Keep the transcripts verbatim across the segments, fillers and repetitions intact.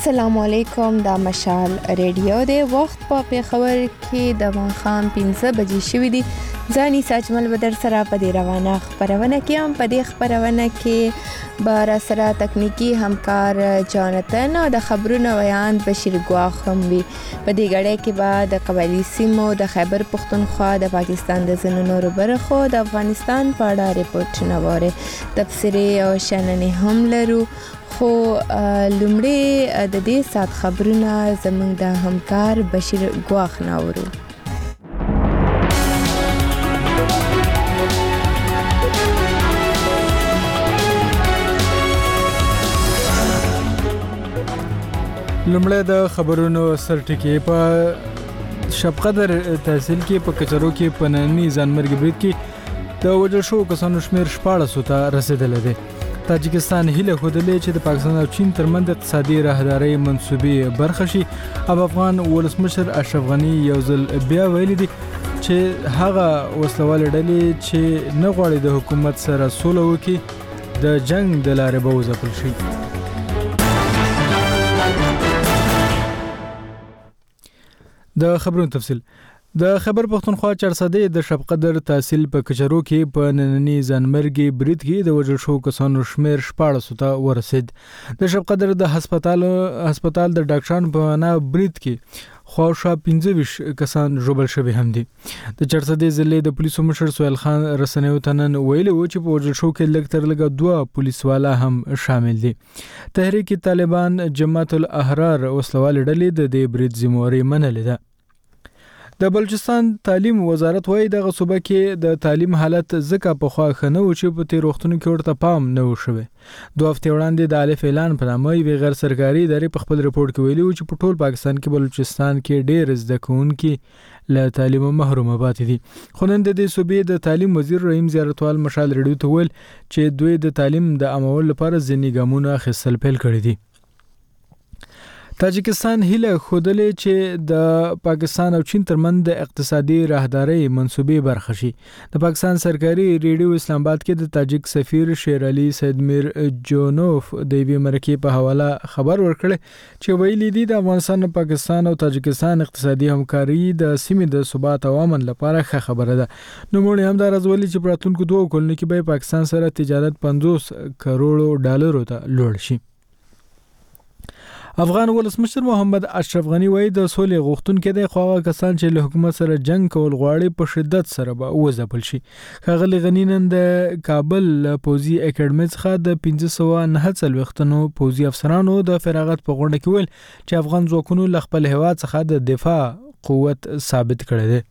السلام علیکم. دا مشال ریډیو دی. وخت په پیښور کې د ماښام پنځه بجې شوي دي. ځاني ساجمل بدر سره په دې روانه خبرونه کې هم په دې خبرونه کې به را سره تکنیکی همکار جانتن او د خبرونو ویاند بشیر ګواخ هم وي. په دې غړې کې به د قبایلي سیمو د خیبر پختونخوا د پاکستان د ځینو نورو برخو د افغانستان په اړه ریپورټونه واره تفسیري او شننې هم لرو. خو لومړی د دې سات خبرونه زموږ د همکار بشیر ګواخ ناورو. لومړی د خبرونو سرټکی په شب قدر تحصیل کې په کچرو کې په ننني ځانمرګي برید کې د وژل شوو کسانو شمېر شپاړسو ته رسېدلی دی. تاجکستان هیله ښودلې چې د پاکستان او چین ترمنځ اقتصادي راهدارۍ منصوبې برخه شي. او افغان ولسمشر اشرف غني یو ځل بیا ویلي دي چې هغه وسلوالې ډلې چې نه غواړي د حکومت سره سوله وکړي د جنگ د لارې به وځپل شي. د خبرونو تفصیل. د خیبر پختونخوا چارسدې د شب قدر تحصیل په کچرو کې په ننني ځانمرګي برید کې د وژل شوو کسانو شمېر شپاړسو ته ورسېد. د شب قدر د هسپتال هسپتال د ډاکټرانو په وینا برید کې خواوشا پنځه ویشت کسان ژوبل شوي هم دي. د چارسدې ضلع د پولیسو مشر سهیل خان رسنیو ته نن ویلي و چې په وژل شوو کې لږ تر لږه دوه پولیسوالا هم شامل دي. تحریک طالبان جماعت الاحرار وسلوالې ډلې د دې برید ذمهواري منلې ده. د بلوچستان تعلیم وزارت وایي دغه صوبه کې د تعلیم حالت ځکه پخوا ښه نه و چې په تېرو وختونو کې ورته پام نه و شوی. دوه هفتې وړاندې د الف اعلان په نامه یوې غیر سرکاري ادارې په خپل رپورټ کې ویلي و چې په ټول پاکستان کې بلوچستان کې ډېر زده کوونکي له تعلیمه محرومه پاتې دي. خو نن د دې صوبې د تعلیم وزیر رحیم زیارتوال مشال ریډیو ته ویل چې دوی د تعلیم د عامولو لپاره ځینې ګامونه اخیستل پیل کړي دي. تاجکستان هیله ښودلې چې د پاکستان او چین ترمنځ د اقتصادي راهدارۍ منصوبې برخه شي. د پاکستان سرکاري ریډیو اسلام آباد کې د تاجک سفیر شیر علي سید میر جونوف د یوې مرکې په حواله خبر ورکړی چې ویلي دي د افغانستان، پاکستان او تاجکستان اقتصادي همکاري د سیمې د ثبات او امن لپاره ښه خبره ده. نوموړي همداراز ویلي چې په راتلونکو دوو کلونو کې به پاکستان سره تجارت پنځوس کروړو ډالرو ته لوړ شي. افغان ولسمشر محمد اشرف غني وایي د سولې غوښتونکي دی، خو هغه کسان چې له حکومت سره جنگ کول غواړي په شدت سره به وځپل شي. ښاغلي غني نن د کابل پوځي اکیډمۍ څخه د پنځه سوه نهه څلوېښتو پوځي افسرانو د فراغت په غونډه کې ویل چې افغان ځواکونو له خپل هېواد څخه د دفاع قوت ثابت کړی دی.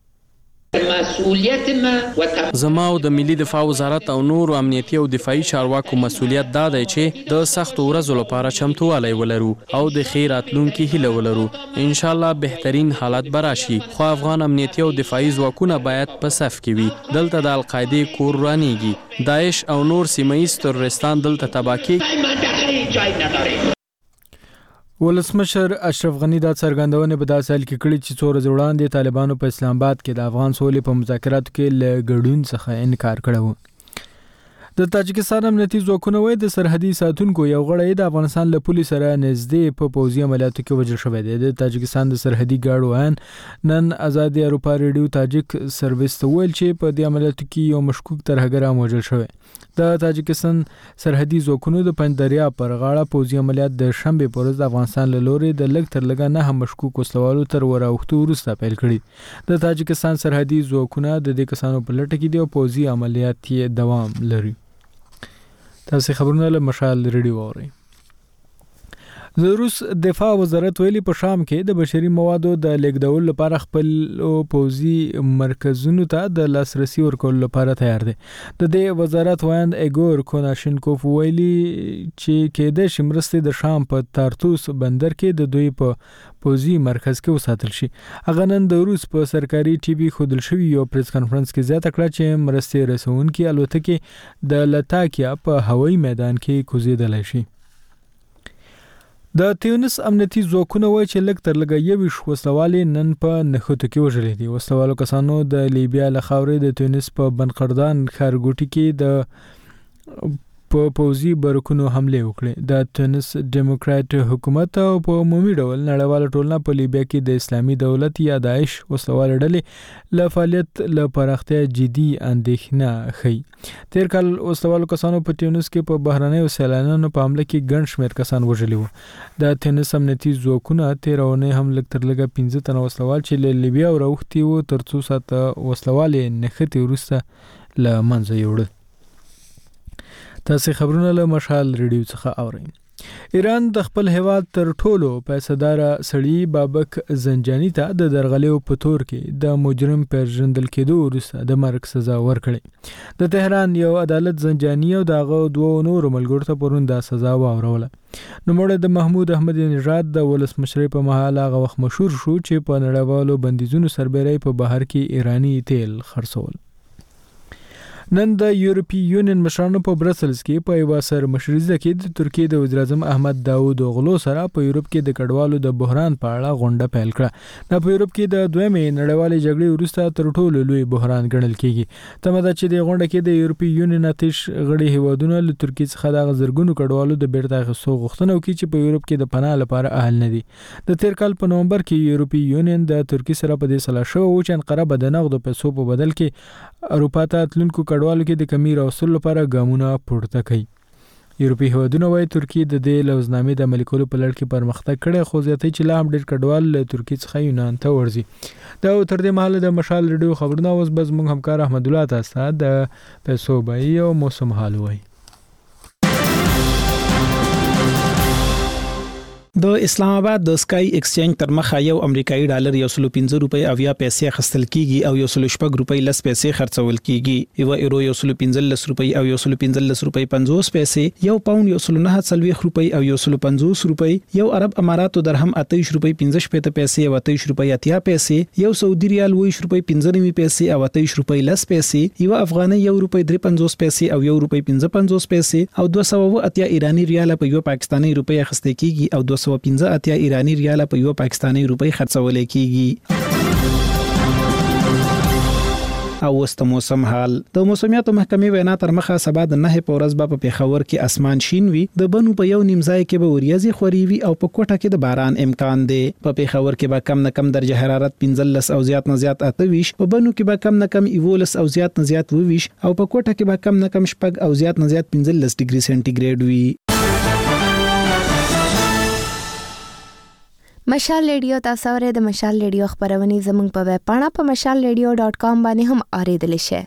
زما او د ملي دفاع وزارت او نور امنیتي او دفاعي چارواکو مسؤلیت دا دی چې د سختو ورځو لپاره چمتووالی ولرو او د ښې راتلونکي هیله ولرو. ان شاء الله بهترین حالت به راشي، خو افغان امنیتي او دفاعي ځواکونه باید په صف کې وي. دلته د القاعدې کور رانیږي، داعش او نور سیمه ییز تروریستان دلته تباه کیږي. ولسمشر اشرف غني دا څرګندونه په داسې حال کې کړې چې څو ورځې وړاندې طالبانو په اسلام آباد کې د افغان سولې په مذاکراتو کې له ګډون څخه انکار کړی و. د تاجکستان امنیتي ځواکونه وایي د سرحدي ساتونکو یو غړی د افغانستان له پولې سره نږدې په پوځي عملیاتو کې وژل شوی دی. د تاجکستان د سرحدي ګارډ وایان نن ازادي اروپا ریډیو تاجک سرویس ته ویل چې په دې عملیاتو کې یو مشکوک ترهګر هم وژل شوی. د تاجکستان سرحدي ځواکونو د پنج دریاب پر غاړه پوځي عملیات د شنبې په ورځ د افغانستان له لوري د لږ تر لږه نه هم مشکوک وسلوالو تر وراوښتو وروسته پیل کړي. د تاجکستان سرحدي ځواکونه د دې کسانو په لټه کې دي او پوځي عملیات یې دوام لري. تاسو خبرونه له مشال ریډیو اورئ. د روس دفاع وزارت ویلي په شام کې د بشري موادو د لیږدولو لپاره خپل پوځي مرکزونو ته د لاسرسي ورکولو لپاره تیار دی. د دې وزارت وایند ایګور کوناشینکوف ویلي چې کېدای شي مرستې د شام په تارتوس بندر کې د دوی په پوځي مرکز کې وساتل شي. هغه نن د روس په سرکاري ټي وي ښودل شوي یو پریس کانفرنس کې زیاته کړه چې مرستې رسونکي الوتکې د لتاکیا په هوایي میدان کې کوزېدلی شي. د تیونس امنیتي ځواکونه وایي چې لږ تر لږه یوویشت وسلوالې نن په نښتو کې وژلي دي. وسلوالو کسانو د لیبیا له خاورې د تیونس په بنقردان ښارګوټي کې د په پوځي برکونو حمله وکړې. د تونس ډیموکرات حکومت او په عمومي ډول نړیواله ټولنه په لیبیا کې د اسلامي دولت یا داعش وسلواله ډلې له فعالیت له پراختیا جدي اندېښنه ښيي. تیر کال وسلوالو کسانو په تونس کې په بهرنیو سیلانیانو په حمله کې ګڼ شمېر کسان وژلي وو. د تونس امنیتي ځواکونه تېره اونۍ هم لږ تر لږه پنځه تنه وسلوال چې له لیبیا راوښتي وو تر څو ساعته وسلوالې نښتې وروسته له منځه یوړل. تاسې خبرونه له مشال ریډیو څخه اورئ. ایران د خپل هیواد تر ټولو پیسه‌دار سړي بابک زنجاني ته د درغلیو په تور کې د مجرم پیژندل کېدو وروسته د مرګ سزا ورکړې. د تهران یو عدالت زنجاني او دغه دوه نورو ملګرو ته پرون دا سزا واوروله. نوموړی د محمود احمدي نژاد د ولسمشرۍ په مهال هغه وخت مشهور شو چې په نړیوالو بندیزونو سربیره په بهر کې ایراني تیل خرڅول. نن د یورپی یونین مشرانو په برسلز کې په یوه سرمشریزه کې د ترکیې د وزیراعظم احمد داود اوغلو سره په یورپ کې د کډوالو د بحران په اړه غونډه پیل کړه. دا په یورپ کې د دویمې نړیوالې جګړې وروسته تر ټولو لوی بحران ګڼل کېږي. تمه ده چې د غونډه کې د یورپی یونین اتش غړي هیوادونه له ترکیې څخه د زرګونو کډوالو د بیرته اخیستو غوښتنه وکړي چې په یورپ کې د پناه لپاره اهل نه دي. د تیر کال په نومبر کې یورپی یونین د ترکیې سره په دې سلا شو چې انقره به د نغدو پیسو په بدل کې اروپا ته تلونکو کډوالو کې د کمی راوستلو لپاره ګامونه پورته کوي. یورپي هیوادونه وايي ترکیه د دې لوزنامې د عملي کولو په لړ کې پرمختګ کړی، خو زیاتوي چې لا هم ډېر کډوال له ترکیې څخه یونان ته ورځي. دا تر دې مهاله د مشال ریډیو خبرونه اوس به زموږ همکار احمد الله تاسو د پیسو بیې او موسم حال وایي. د اسلام آباد د سکای ایکسچینج تر مخه یو امریکایي ډالر یو سل پنځه روپۍ اویا پیسې خستل کیږي او یو سل شپږ روپۍ لس پیسې خرڅول کیږي. یو یورو یو سل پنځه لس روپۍ او یو سل پنځه لس روپۍ پنځوس پیسې، یو پاوند یو سل نه څلوېښت روپۍ او یو سل پنځوس روپۍ، یو عرب اماراتو درهم اتهشت روپۍ پنځه شپېته پیسې او اتهشت روپۍ اتیا پیسې، یو سعودي ریال اوویشت روپۍ پنځه نوي پیسې او اتهشت روپۍ لس پیسې، یو افغاني یو روپۍ درې پنځوس پیسې او یو روپۍ پنځه پنځوس پیسې او دوه سوه اتیا ایرانی ریال په یو پاکستاني روپۍ اخیستل کیږي او دوه سوه پنځه اتیا ایرانی ریال په یو پاکستاني روپۍ خرڅول کیږي. او وست موسم حال. د موسمیاتو محکمې وینا تر مخه سبا د نه په ورځ په پیښور کې اسمان شین وي، د بنو په یو نیم ځای کې به وریځي خوري وي او په کوټه کې د باران امکان دی. په پیښور کې به کم نه کم درجه حرارت پنځلس او زیات نه زیات اتهویش، په بنو کې به کم نه کم یولس او زیات نه زیات وویش او په کوټه کې به کم نه کم شپږ او زیات نه زیات پنځلس ډیګري سنټیګریډ وي. مشال ریډیو تاسو اورئ. د مشال ریډیو خبرونه زموږ په ویب پاڼه په مشال ریډیو ډاٹ کام باندې هم اوریدل شئ.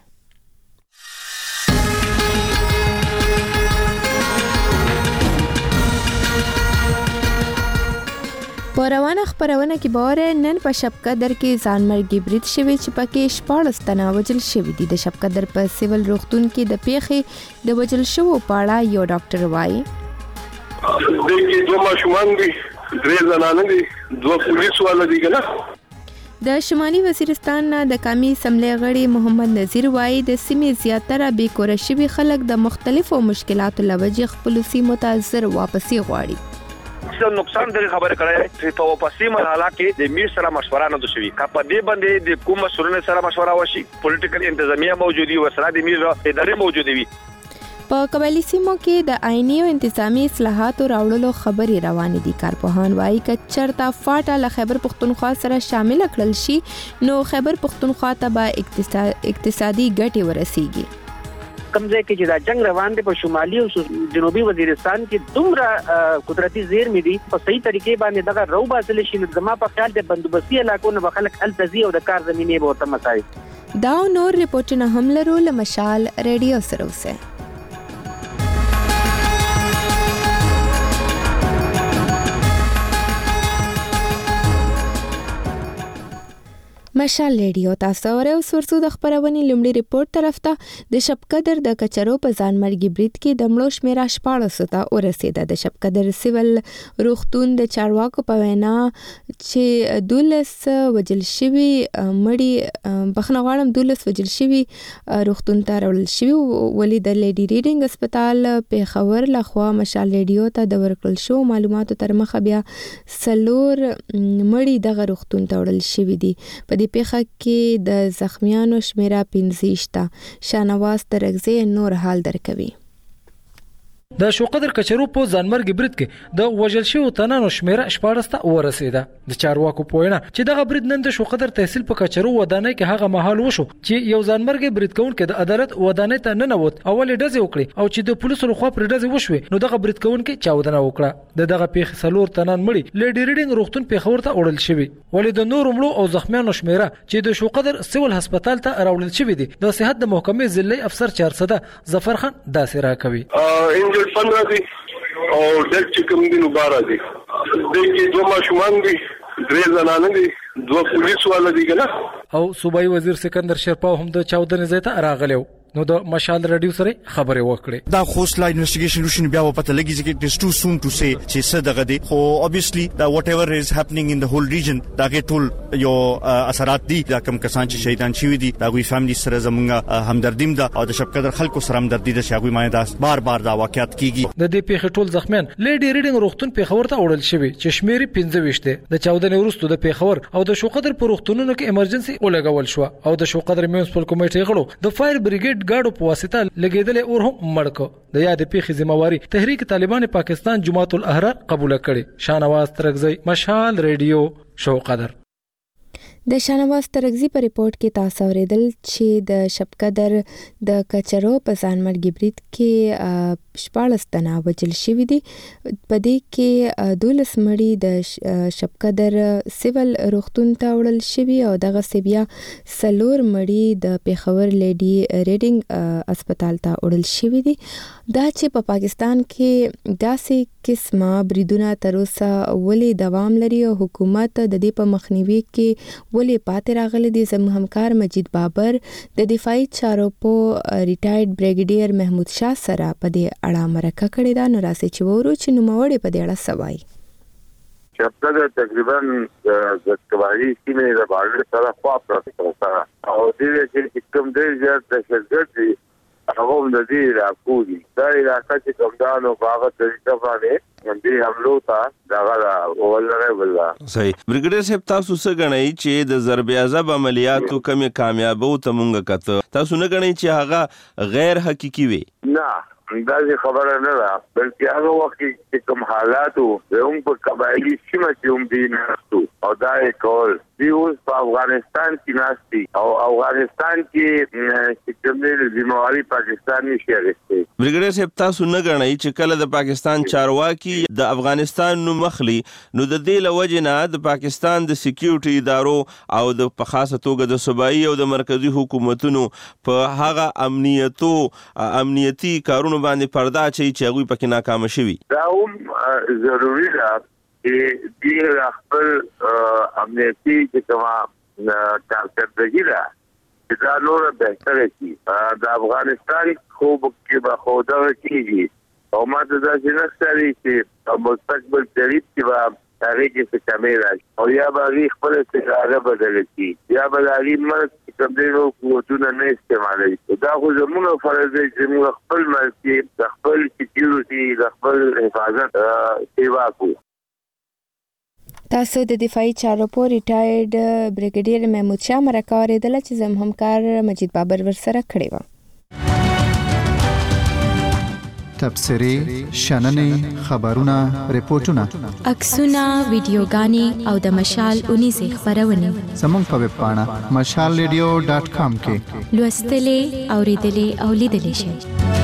په روانه خبرونه کې باور نن په شب قدر کې ځانمرګي برید شوی چې پکې شپاړس تنه وژل شوي دي. د شب قدر په سیول روغتون کې د پیښې د وژل شوو په اړه یو ډاکټر وایي دغه دوه ماشومان دي، درې زنانه دي، دوه پولیس والا دي کنه. د شمالي وزیرستان د قومي اسمبلی غړي محمد نذیر وایي د سیمې زیاتره بې کوره شوي خلک د مختلفو مشکلاتو له وجې خپل سیمو ته زر واپسې غواړي. څه نقصان د خبره کړای چې په واپسې مرحله کې د میر سره مشوره نه دوشي کپه دې باندې د کوم مسؤلینو سره مشوره وشي، پولیټیکل انتظامیه موجودي و سره د میر ادارې موجوده وي. په قبایلی سیمو کې د آئینی او انتظامی اصلاحاتو راوړلو خبرې روانې دي. کارپوهان وایي که چرته فاټا له خیبر پختونخوا سره شامل کړل شي نو خیبر پختونخوا ته به اقتصادي ګټې ورسیږي. کمزې کې چې دا جنگ روان دي په شمالي او جنوبي وزیرستان کې دومره قدرتي زیرمې دي په صحیح طریقې باندې دغه رو باسل شي. زما په خیال د بندوبستي علاقو نه خلک التزي او د کار زمینې به ورته مسایل دا نور ریپورتونه هم لرو. له مشال ریډیو سره اوسئ. مشال ریډیو تاسو اورئ. اوس ورسو د خبرونې لومړي ریپورت طرف ته. د شب قدر د کچرو په ځانمرګي برید کې د مړو شمیره شپاړس ته ورسېده. د شب قدر سیول روغتون د چارواکو په وینا چې دولس وژل شوي مړي بخښنه غواړم دولس وژل شوي روغتون ته راوړل شوي ولې د لیډي ریډینګ هسپتال پیښور لخوا مشال ریډیو ته د ورکړل شو معلوماتو تر مخه بیا څلور مړي دغه روغتون ته وړل شوي دي. په دې پیښه کې د زخمیانو شمیره پنځه شته. شاهنواز ترغزی نور حال درکوي. د شوقدر کچرو په ځانمرګ برید کې د وژل شوو تنانو شمیره شپاړس ته ورسیده. د چارواکو په وینا چې دغه برید نن د شوقدر تحصیل په کچرو ودانۍ کې هغه مهال وشو چې یو ځانمرګ برید کوونکی د عدالت ودانۍ ته ننوت او ولې ډزې وکړي او چې د پولیسو لخوا پر ډزې وشوې نو دغه برید کوونکی چاودنه وکړه. د دغه پیښې څلور تنان مړي لیډي ریډینګ روغتون پیښور ته وړل شوي ولې د نورو مړو او زخمیانو شمیره چې د شوقدر سیول هسپتال ته راوړل شوي دي. د صحت د محکمې ضلعي افسر چارسده ظفر خان داسې راکوي. انجل پندرہ دي او ډېر چې کوم دي نو بارا دي د کې دوه ماشومان دي درې زنانه دي دوه پولیس والا دي کنه. او صوبایي وزیر سکندر شیرپاو هم د چاودنې ځای ته راغلی نو د مشال رادیو سره خبرې وکړې. دا خوسلا انویسټیګیشن وشین بیا په پته لګی چې it is too soon to say چې څه دغه دي خو obviously دا whatever is happening in the whole region دا کې ټول یو اثرات دي دا کم کسان چې شهیدان شوي دي دا غوي فیملی سره زمونږ همدردیم ده او د شپقدر خلکو سره همدردی ده چې غوي معنی دا بار بار دا واقعیت کیږي. د دې پیښې ټول زخمیان لیډي ریډینګ روغتون پیښور ته وړل شوي چې شمیرې پنځه ویشت دي. د چاودنې وروسته د پیښور او د شوقدر په روغتونونو کې ایمرجنسي ولګول شو او د شوقدر میونسپل کمیټې غړو د فایر بریګیډ ګاډو په واسطه لګیدل اور هم مړکو. د یاد پیښې ذمہواری تحریک طالبان پاکستان جماعت الاحرار قبول کړي. شانواز ترغزی مشال ریډیو شوقدر. د شانواز ترغزی په ریپورت کې تاسو اوریدل چې د شپقدر د کچرو په ځانمرګي برید کې شپاړس تنه وژل شوي دي. په دې کې دولس مړي د شپقدر سیول روغتون ته وړل شوي او دغه بیا څلور مړي د پیښور لیډي ریډینګ هسپتال ته وړل شوي دي. دا چې په پاکستان کې داسې قسمه بریدونه تر اوسه ولې دوام لري او حکومت د دې په مخنیوي کې ولې پاتې راغلی دی. زموږ همکار مجید بابر د دفاعي چارو په ریټایرډ بریګیډیر محمود شاه سره په دې اړه مرکه کړې ده. نو راسي چې وورو چې نوموړی په دې اړه سوای. شپقدر تقریبا د کباړي سیمې د باغ سره خوا پروسه او دې چې کوم دې زیات د شګر دي هغه د دې راکودي دا علاقہ چې کومدانو باغ طریقه باندې دې حملو ته دا غلا ولره ولا صحیح. بریګیډیر صاحب تاسو څه غنئ چې د ضرب اعصاب عملیاتو کمی کامیابو ته مونږ کته تاسو نه غنئ چې هغه غیر حقيقي وي؟ نه دا خبره نه ده بلکې هغه وخت چې کوم حالاتو زموږ په قبایلی سیمه کې هم دي نهستو او دا کول دی اوس په افغانستان کې ناشتي او افغانستان کې چې کوم دې ذمہواری پاکستان نشي اخیستی. بریګیډیر صاحب تاسو نه غنئ چې کله د پاکستان چارواکي د افغانستان نو مخلي نو د دې لوجه نه د پاکستان د سکیورټي ادارو او د په خاصه توګه د صوبایي او د مرکزی حکومتونو په هغه امنیتو امنیتي کارونو باندې پردا چي چې هغه پکې ناکام شوي. دا هم ضروری ده چې دې خپل امنیتي چې کومه کارکردګي ده چې دا نور بهتره شي. د افغانستان خوب کې به خوده کیږي او ماته دا چې نستري چې په مستقبل قریب کې به هغه کې څه کمی راشي او یا به خپل استعاره بدل شي یا به هغه مرګ کوم دی نو قوتونه نه استعمالوي. دا خو زموږ فرض دی چې موږ خپل مرګ د خپل سکیورټي د خپل حفاظت سیوا کوو. تاسو د دفاعي چارو په ریټایرډ بریګیډیر محمود شاه مرکه اوریدله چې زموږ همکار مجید بابر ورسره کړی و. تبصرې، شننې، خبرونه، ریپورتونه، عکسونه، ویډیوګانې او د مشال اونیزې خبرونه زموږ په ویب پاڼه مشال ریډیو ډاټ کام کې لوستلې، اوریدلې او لیدلې شئ.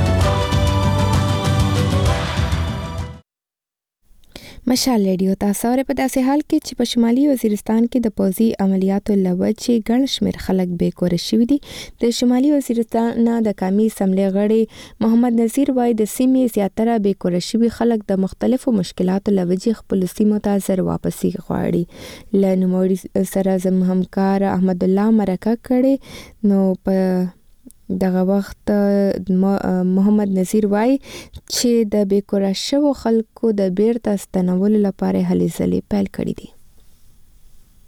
مشال ریډیو تاسو اورئ په داسې حال کې چې په شمالي وزیرستان کې د پوځي عملیاتو لوجې ګڼ شمېر خلک بې کوره شوي دي. د شمالي وزیرستان د قومي اسمبلۍ غړی محمد نذیر وایي د سیمې زیاتره بې کوره شوي خلک د مختلفو مشکلاتو لوجې خپلو سیمو ته زر واپسي غواړي. له نوموړي سره زموږ همکار احمد الله مرکه کړې نو په دغه وخت محمد نذیر وایي چې د بیکوره شوو خلکو د بیرته ستنولو لپاره هلې ځلې پیل کړي دي.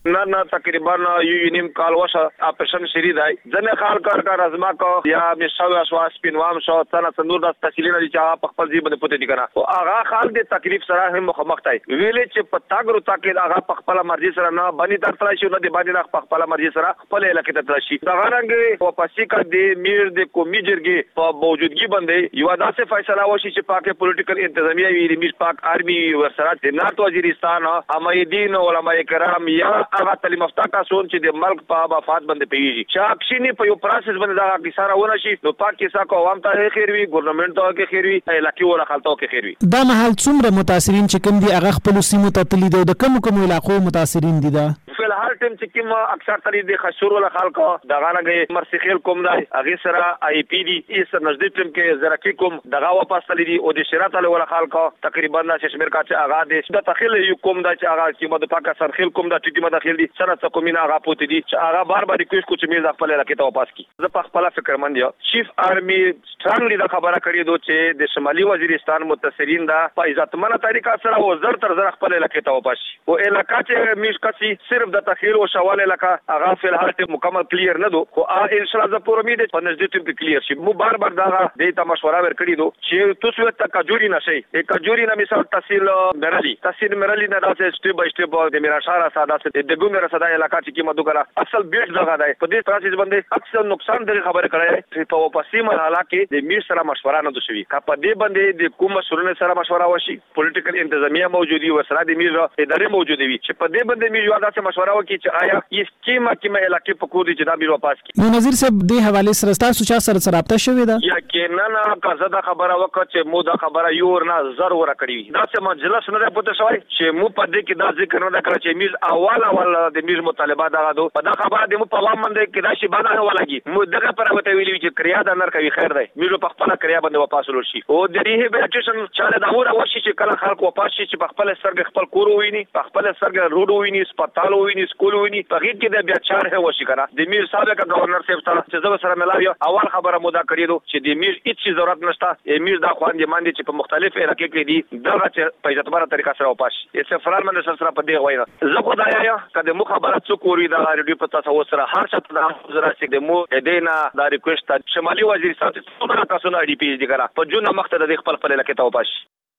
نه نه تقریبا یو نیم کال وشه اپریشن شری دی ځنه خال کار کار ازما کو یا مشاو اسوا سپینوام شو څنګه سنور د تحصیلینه دي چې په خپل ځای باندې پته دي کنه او هغه خال د تکلیف سره هم مخامخ دی ویلې چې په تاګرو تاکي هغه په خپل مرزي سره نه باندې تر شي نه دی باندې په خپل مرزي سره خپل علاقې ته تر شي دا غرانګ او پاسي کا دی میر د قومي جرګې په موجودګي باندې یو داسې فیصله وشي چې پاکه پولیټیکل انتظامیه وی د میر پاک آرمي ورسره د نارت وزیرستان امایدین علماء کرام یا هغه تعلیم یافته کسان چې د ملک په مفاد باندې پیږي چې اکشنی په یو پروسس باندې دا کیساره ونه شي نو پاک کیسه کو عوام ته خیر وي ګورنمنت ته کې خیر وي علاقې ولا خلکو کې خیر وي دا مهال څومره متاثرین چې کوم دي هغه خپل سیمو ته تللی دي د کوم کوم علاقو متاثرین دي دا فلحال ټیم چې کوم اکثر ترې د خشور ولا خلکو دغه نه مرسخیل کوم دی هغه سره آی پی ډي ایس نزدیک ټیم کې زرکی کوم دغه واپس تللی دي او د شرات له ولا خلکو تقریبا د شمیر کا چې هغه د تخیل یو کوم دا چې هغه چې د پاکستان خیل کوم دا چې مداخل دي سره څه کومینه هغه پوت دي چې هغه بار بار ریکوست کو چې مې خپل علاقې ته واپس کی زه په خپل فکر مند یم چیف آرمي سترانګلی دا خبره کړې دوه چې د شمالي وزیرستان متاثرین دا په عزتمنه طریقه سره او زر تر زر خپل علاقې ته واپس او علاقې چې میش کسي صرف د تخیل او شوال علاقې هغه فلحال ته مکمل کلیر نه دو خو ان شاء الله زه پوره امید په نږدې ټیم کې کلیر شي مو بار بار دا د ته مشوره ورکړې دو چې تاسو ته کجوري نشي د کجوري نه مثال تحصیل مرالي تحصیل مرالي نه راځي سټیپ بای سټیپ د میرا شهر ساده د دګو میرا ساده علاقې چې کی مدو کړه اصل بیٹ دغه دی په دې پروسس باندې اکثر نقصان د خبره کړای چې په واپسې مرحله کې د میر سره مشوره نه دوشي کا په دې باندې د کوم مسؤلینو سره مشوره وشي پولیټیکل انتظامیه موجودي و سره د میر ادارې موجوده وي چې په دې باندې میر یو داسې مشوره وکړي چې آیا یې کیمه کیمه علاقې په کوم دي چې دا میر واپس کی نو نظیر صاحب دې حواله سره تاسو چا سره سره رابطه شوې ده یا کینا نه کزه دا خبره وکړه چې مو دا خبره یو ورنه زر ور کړی دا چې مجلس نه پته شوی چې مو په دې کې دا ذکر نه کړ چې میر اول اول د میر مطالبات دا دو په دا خبره د مو په وام باندې کې دا شی باندې نه ولګي مو دغه پر وته ویلی چې کریا د نر کوي خیر دی میر په خپل کریا باندې واپس ول شي او د ریهابلیټیشن چاله دا وره وشي چې کله خلک واپس شي چې په خپل سرګ خپل کور ویني په خپل سرګ روډ ویني سپټال ویني سکول ویني په هیڅ کې د بیا چار هه وشي کنه د میر سابق گورنر صاحب سره چې زو سره ملاوي اول خبره مو دا کړی دو چې د میر هیڅ ضرورت نشته میر دا خواندې باندې چې په مختلف علاقې کې دي دغه چې په عزتمنه طریقه سره واپس یې سفرال منسل سره په دې وایي زه خدای یا کله مو خبره څوک وري دا ریډیو په تاسو سره هر څه دا زرا چې د مو دینا دا ریکوست شمالي وزیرستان څخه تاسو نه ډي پی دي ګره په جون مخته د خپل خپل علاقې ته واپس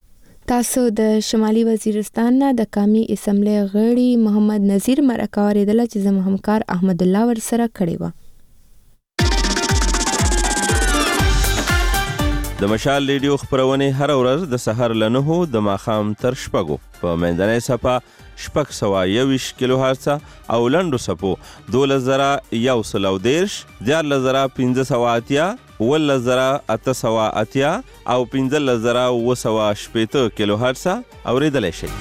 تاسو د شمالي وزیرستان نه د قومي اسمبلی غړي محمد نذیر مرکه اوریدله چې زموږ همکار احمد الله ور سره کړی و د مشال ریډیو خبرونه هر ورځ د سحر له نهو د ماخام تر شپږو په منځنۍ صفه شپږ سوه یوویشت کیلو هرڅه او لنډو صفو دولس زره یو سل او دېرش دیارلس زره پنځه سوه اتیا اوولس زره اته سوه اتیا او پنځلس زره اووه سوه شپېته کیلو هرڅه اورېدلی شئ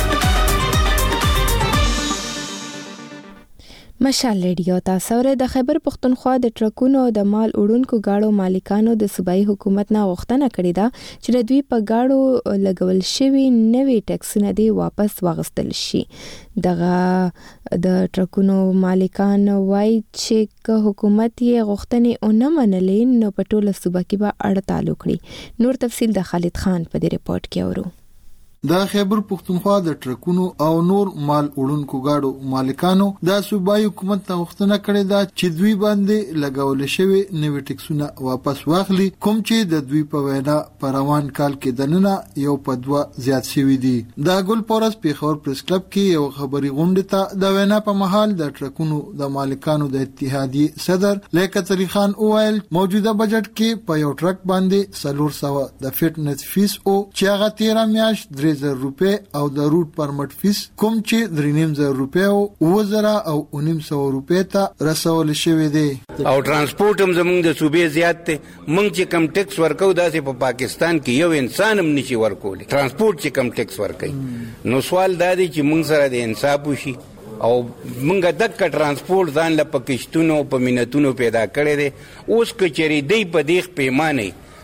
مشال ریډیو تاسو ور د خیبر پختونخوا د ټرکونو او د مال وړونکو گاړو مالکانو د صوبایي حکومت نه غوښتنه کړې ده چې د دوی په گاړو لګول شوی نوي ټیکسونه دی واپس واغستل شي دغه د ټرکونو مالکان وایي چې حکومت یې غوښتنې او نه منلې نو په ټوله صوبه کې به اړتال وکړي نور تفصیل د خالد خان په دې رپورت کې اورو د خیبر پختونخوا د ټرکونو او نور مال وړونکو گاډو مالکانو د صوبایي حکومت ته غوښتنه کړې ده چې دوی باندې لګول شوی نوي ټیکسونه واپس واخلي کوم چې د دوی په وینا په روان کال کې دننه یو په دوه زیات شوي دي د ګل پورس پیښور پریس کلب کې یو خبري غونډه ته د وینا په محل د ټرکونو د مالکانو د اتحادیې صدر لیاقت علي خان وویل موجوده بجټ کې په یو ټرک باندې څلور سوه د فټنس فیس او چې هغه تیره میاشت درې زره روپۍ او د روټ پرمټ فیس کوم چې درې نیم زره روپۍ او اووه زره او نیم سوه روپۍ ته رسول شوی دی او ترانسپورت هم زموږ د صوبې زیات دی موږ چې کم ټیکس ورکو داسې په پاکستان کې یو انسان هم نشي ورکولی ترانسپورت چې کم ټیکس ورکوي نو سوال دا دی چې موږ سره د انصاف وشي او موږ دغه ترانسپورت ځان له په کشتونو په منتونو پیدا کړی دی اوس که چېرې دی په دې پیمانه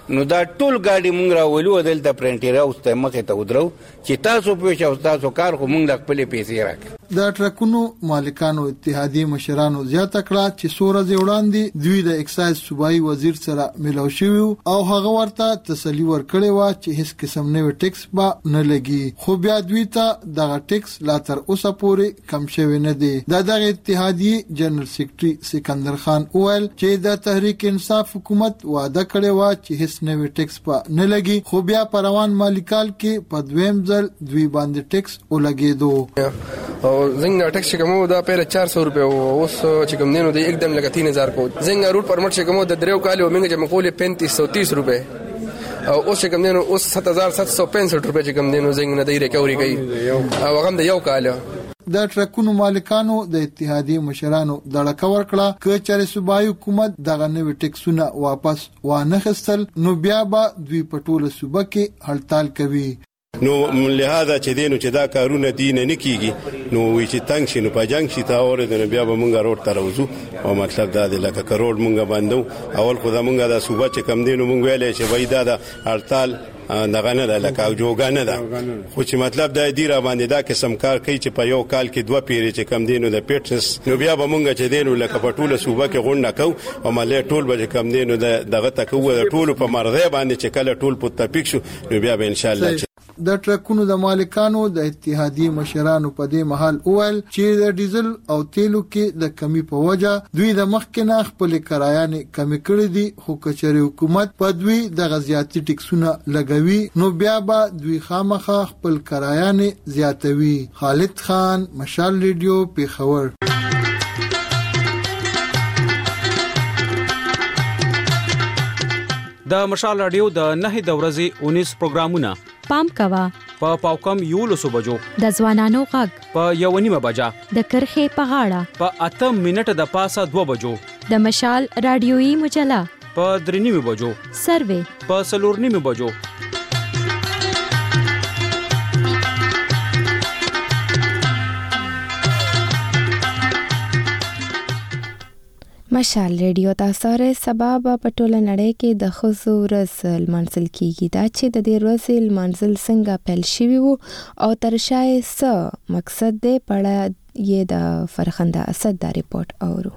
نو دا ټول گاډي مونږ راولو دلته پرنټیر هاوس ته مخې ته ودرو چې تاسو په شاو تاسو کار خو مونږ خپل پیسې راکړو. د ټرکونو مالکانو اتحادیې مشرانو زیاته کړه چې څو ورځې وړاندې دوی د اکسایز صوبایي وزیر سره ملو شوي او هغه ورته تسلي ورکړې وه چې هیڅ قسم نوی ټیکس به نه لګي، خو بیا دوی ته دغه ټیکس لا تر اوسه پورې کم شوی نه دی. د دغه اتحادیې جنرال سیکرټري سکندر خان وویل چې د تحریک انصاف حکومت وعده کړې وه چې هیڅ نوی ټیکس به نه لګي، خو بیا په روان مالي کال کې په دویم ځل دوی باندې ټیکس ولګېدو. او زنګ ټیکس چې کومو دا پهله چار سو روپے او اوس چې کوم دینو دی एकदम لګا تین هزار کو. زنګ روټ پرمټ چې کومو د دریو کال او موږ جمع کولې پینتیس سو تیس روپے او اوس چې کوم دینو اوس سات هزار سات سو پنځه روپے چې کوم دینو زنګ نه دی ریکوري کوي او هغه د یو کال. د ټرکونو مالکانو د اتحادیې مشرانو دړکه ورکړه که چېرې صوبایي حکومت دغه نوي ټیکسونه واپس وانخیستل نو بیا به دوی په ټوله صوبه کې هړتال کوي. نو لہذا چې دینو چې دا کارونه دین نه کیږي نو وی چې تنگ شي نو په جنگ شي تا اور د بیا به مونږه روډ ته راوځو او مطلب دا دی لکه کروڑ مونږه باندې اول خو دا مونږه د صوبه چې کم دینو مونږ ویلې چې وای دا د هړتال دغه نه ده لکه او جوګه نه ده، خو چې مطلب دا دی را باندې دا قسم کار کوي چې په یو کال کې دوه پیری چې کم دینو د پیټس نو بیا به مونږ چې دینو لکه په ټوله صوبه کې غونډه کو او ملې ټول به کم دینو دغه تکو ټول په مرزه باندې چې کله ټول په تپیک شو نو بیا به ان شاء الله. د ټرکونو د مالکانو د اتحادیې مشرانو په دې محل اول چې د ډیزل او تیلو کې د کمی په وجه دوی د مخکې نه خپل کرایانې کمی کړې دي، خو کچېرې حکومت په دوی د غزياتي ټیکسونه لګوي نو بیا به دوی خامخا خپل کرایانې زیاتوي. خالد خان، مشال ریډیو، پیښور. د مشال رادیو د نهه د ورځې اونیس پروګرامونه پام کوا په پاوکم یو لسو بجو د ځوانانو غږ په یو نیمه بجا د کرخې په غاړه په اته منټه د پاسه دوه بجو د مشال رادیويي مجله په درې نیمه بجو سروي په څلور نیمه بجو. مشال ریډیو تاسو سره سبب په ټوله نړۍ کې د ښځو ورځ لمانځل کیږي. دا چې د دې ورځې لمانځل څنګه پیل شوي وو او تر شا یې څه مقصد دی په اړه یې د فرخنده اسد دا ریپورت اورو.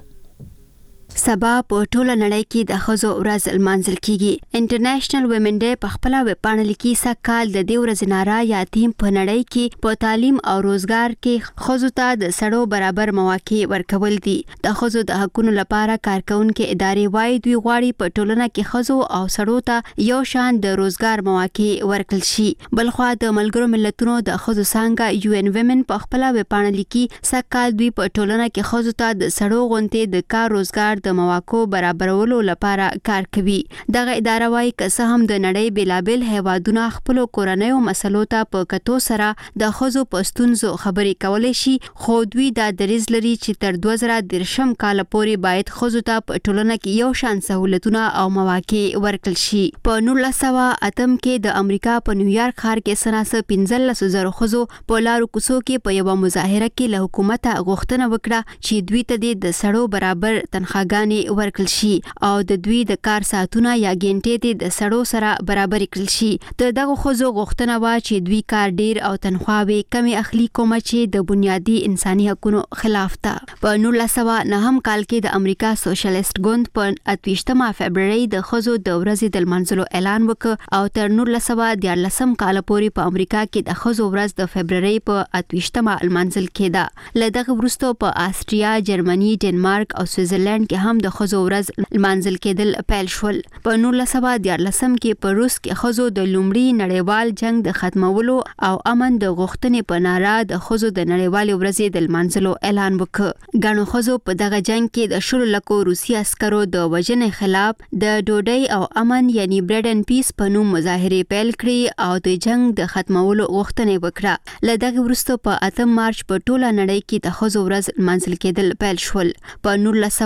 سبا په ټوله نړۍ کې د ښځو ورځ لمانځل کیږي. انټرنیشنل ویمن ډے په خپل ویب پاڼه لیکي سکهال د دې ورځې ناره یا تیم په نړۍ کې په تعلیم او روزګار کې ښځو ته د سړو برابر مواقع ورکول دي. د ښځو د حقوقو لپاره کارکونکو ادارې وايي دوی غواړي په ټولنه کې ښځو او سړو ته یو شان د روزګار مواقع ورکړل شي. بلخوا د ملګرو ملتونو د ښځو څنګه یو ان ویمن په خپل ویب پاڼه لیکي سکهال دوی په ټولنه کې ښځو ته د سړو غونډې د کار روزګار د مواقعو برابرولو لپاره کار کوي. دغه اداره وايي که څه هم د نړۍ بیلابل هیوادونه خپل کورنیو مسلو ته په کتو سره د ښځو په ستونزو خبرې کولای شي، خو دوی دا دریځ لري چې تر دوه زره دېرشم کال پورې باید ښځو ته په ټولنه کې یو شان سہولتونه او مواقع ورکړل شي. په نولس سوه اتم کې د امریکا په نیویارک ښار کې سناسه پنځلس زره ښځو په لارو کوڅو کې په یوه مظاهره کې له حکومته غوښتنه وکړه چې دوی ته د سړو برابر تنخواګانې ورکړل شي او د دوی د کار ساعتونه یا ګنټې د سړو سره برابر کړل شي. د دغه ښځو غوښتنه وا چې دوی کار ډیر او تنخواوي کمی اخلي، کومه چې د بنیادی انساني حقوقو خلاف ده. په نولس سوه نهم کال کې د امریکا سوشلیست ګوند په اتویشتمه فبرवरी د ښځو د ورځې د لمانځلو اعلان وکړ او تر نولس سوه دیارلسم کال پورې په امریکا کې د ښځو ورځ د فبرवरी په اتویشتمه لمانځل کېده. له دغه وروسته په آسټریا، جرمني، ډنمارک او سویټزرلند کې هم د ښځو ورځ لمانځل کېدل پیل شول. په نولس سوه دیارلسم کې په روس کې ښځو د لومړي نړیوال جنگ د ختمولو او امن د غوښتنې په ناره د ښځو د نړیوالې ورځې د لمانځلو اعلان وکړ. ګڼو ښځو په دغه جنگ کې د شلو لکو روسي عسکرو د وژنې خلاف د ډوډۍ او امن یعنی بریډ اینډ پیس په نوم مظاهرې پیل کړې او د جنگ د ختمولو غوښتنې وکړه. له دغه وروسته په اتم مارچ په ټوله نړۍ کې د ښځو ورځ لمانځل کېدل پیل شول. په نولس سوه پنځه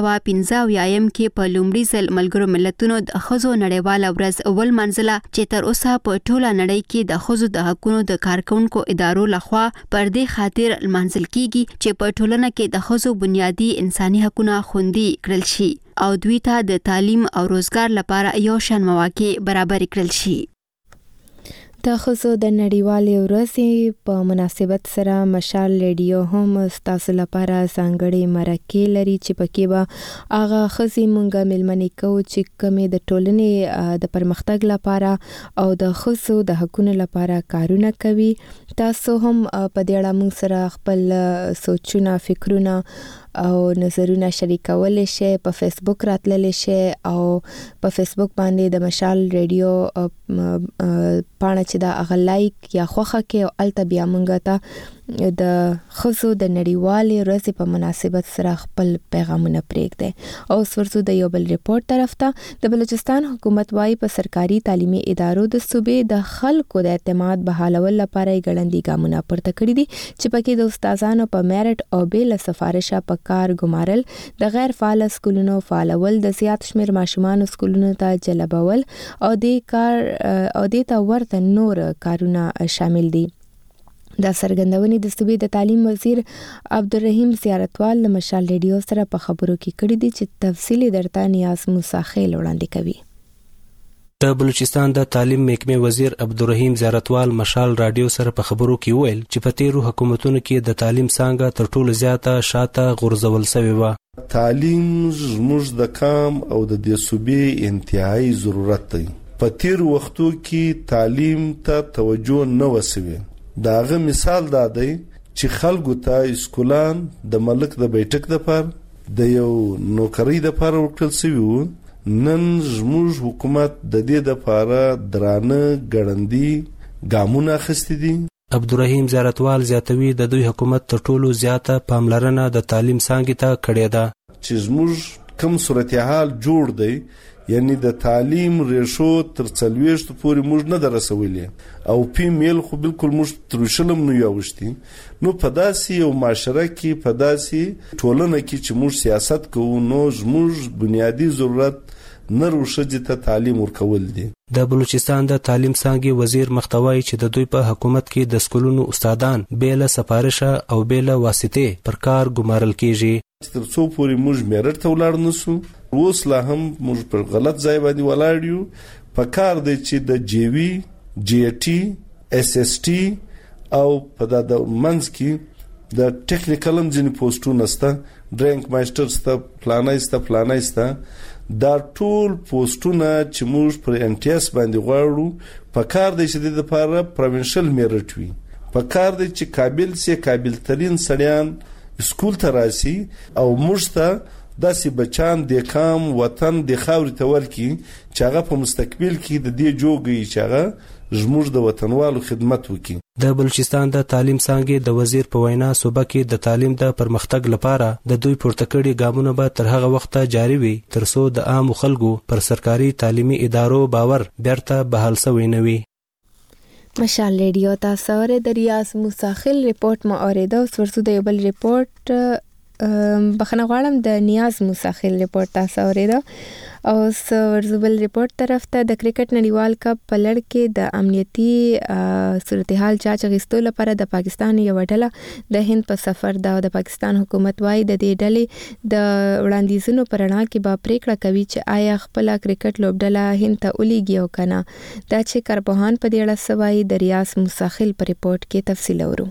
پنځه اویایم کې په لومړي ځل ملګرو ملتونو د ښځو نړیواله ورځ ولمانځله چې تر اوسه په ټوله نړۍ کې د ښځو د حقونو د کارکونکو ادارو لخوا پر دې خاطر لمانځل کیږي چې په ټولنه کې د ښځو بنیادي انساني حقونه خوندي کړل شي او دوی ته د تعلیم او روزګار لپاره یو شان مواقع برابر کړل شي. د ښځو د نړیوالې ورځې په مناسبت سره مشال ریډیو هم ستاسو لپاره ځانګړې مرکې لري چې پکې به هغه ښځې مونږ میلمنې کوو چې کومې د ټولنې د پرمختګ لپاره او د ښځو د حقونو لپاره کارونه کوي. تاسو هم په دې اړه مونږ سره خپل سوچونه، فکرونه او نظرونه شریکولی شي. په فیسبوک راتللی شي او په فیسبوک باندې د مشال ریډیو پاڼه چې دا هغه لایک یا خوښه کې او الته بیا مونږ ته د ښځو د نړیوالې ورځې په مناسبت سره خپل پیغامونه پرېږدي. او اوس ورځو د یو بل ریپورت طرف ته. د بلوچستان حکومت وايي په سرکاري تعلیمي ادارو د صوبې د خلکو د اعتماد بحالول لپاره یې ګړندي ګامونه پورته کړي دي چې پکې د استادانو په میرټ او بې له سفارشه په کار ګمارل، د غیر فعال سکولونو فعالول، د زیات شمیر ماشومان سکولونو ته جلبول او د کار او د ته ورته نور کارونه شامل دي. دا څرګندونې د صوبې د تعلیم وزیر عبدالرحیم زیارتوال له مشال ریډیو سره په خبرو کې کړي دي چې تفصیلي درته نیاز موسی خیل وړاندې کوي. د بلوچستان د تعلیم محکمې وزیر عبدالرحیم زیارتوال مشال رادیو سره په خبرو کې ویل چې په تیرو حکومتونو کې د تعلیم څانګه تر ټولو زیاته شاته غورځول شوې وه. تعلیم زموږ د کام او د دې صوبې انتهایی ضرورت دی. په تیرو وختو کې تعلیم ته توجه نه وسوي. داغه مثال دا دی چې خلکو ته اسکولان د ملک د بیٹک د پر د یو نوکری د پر ورکړل شوی وو. نن زموږ حکومت د دې د پاره درانه ګړندي ګامونه اخیستي دي. عبدالرحیم زیارتوال زیاتوي د دوی حکومت تر ټولو زیاته پاملرنه د تعلیم څانګې ته کړې ده. چې زموږ کوم صورتحال جوړ دی، یعنی د تعلیم ریشو تر څلوېښت پورې موږ نه درسولې او پی میل خو بالکل موږ تر شلم نه یاوښتي. نو په داسې یو معاشره کې، په داسې ټولنه کې چې موږ سیاست کوو، نو زموږ بنیادی ضرورت نر او ښځې ته تعلیم ورکول دي. د بلوچستان د تعلیم څانګې وزیر مختوي چې د دوی په حکومت کې د سکولونو استادان بې له سفارشه او بې له واسطې پر کار ګمارل کیږي. تر څو پورې موږ میرټ ته ولاړ نسو، اوس لا هم موږ پر غلط ځای باندې ولاړ یو. په کار دی چې د جی وی، جی ټي، اس اس ټي او په د منځ کې د ټیکنیکل ځینې پوسټونه سته، ډرینک ماستر سته، پلانای سته، پلانای سته. دا ټول پوسټونه چې موږ پر ان ټي اس باندې غواړو، په کار دی چې د لپاره پروینشل میرټ وي. په کار دی چې قابل سي قابل ترين سړیان سکول ته راسي او موږ ته داسې بچان د کام وطن د خاورې ته ورکي چې هغه په مستقبل کې د دې جوګي چې هغه زموږ د وطنوالو خدمت وکړي. د بلوچستان د تعلیم څانګې د وزیر په وینا صوبه کې د تعلیم د پرمختګ لپاره د دوی پورته کړي ګامونه به تر هغه وخته جاري وي ترڅو د عام خلکو پر سرکاري تعلیمي ادارو باور بیرته بحال شوی نه وي. مشال ریډیو تاسو اورئ. د ریاض موسی خیل ریپورت مو اوریدو. اوس ورسو د یو بل ریپورت بخنه غواړم د نیاز موسی خیل ریپورت تاسو اوریدو. او ورسو بل ریپورت طرف ته د کرکټ نړیوال کپ په لړ کې د امنیتي صورتحال جاج غیستو لپاره د پاکستان یو ډله د هند په سفر ده. د پاکستان حکومت وايي د دې ډلې د وړاندیزونو پر اړه کې به پریکړه کوي چې آیا خپل کرکټ لوبډله هند ته ولېږي او کنه. دا چې کارپوهان په دې اړه سوای د ریاض موسی خیل په ریپورت کې تفصیل اورو.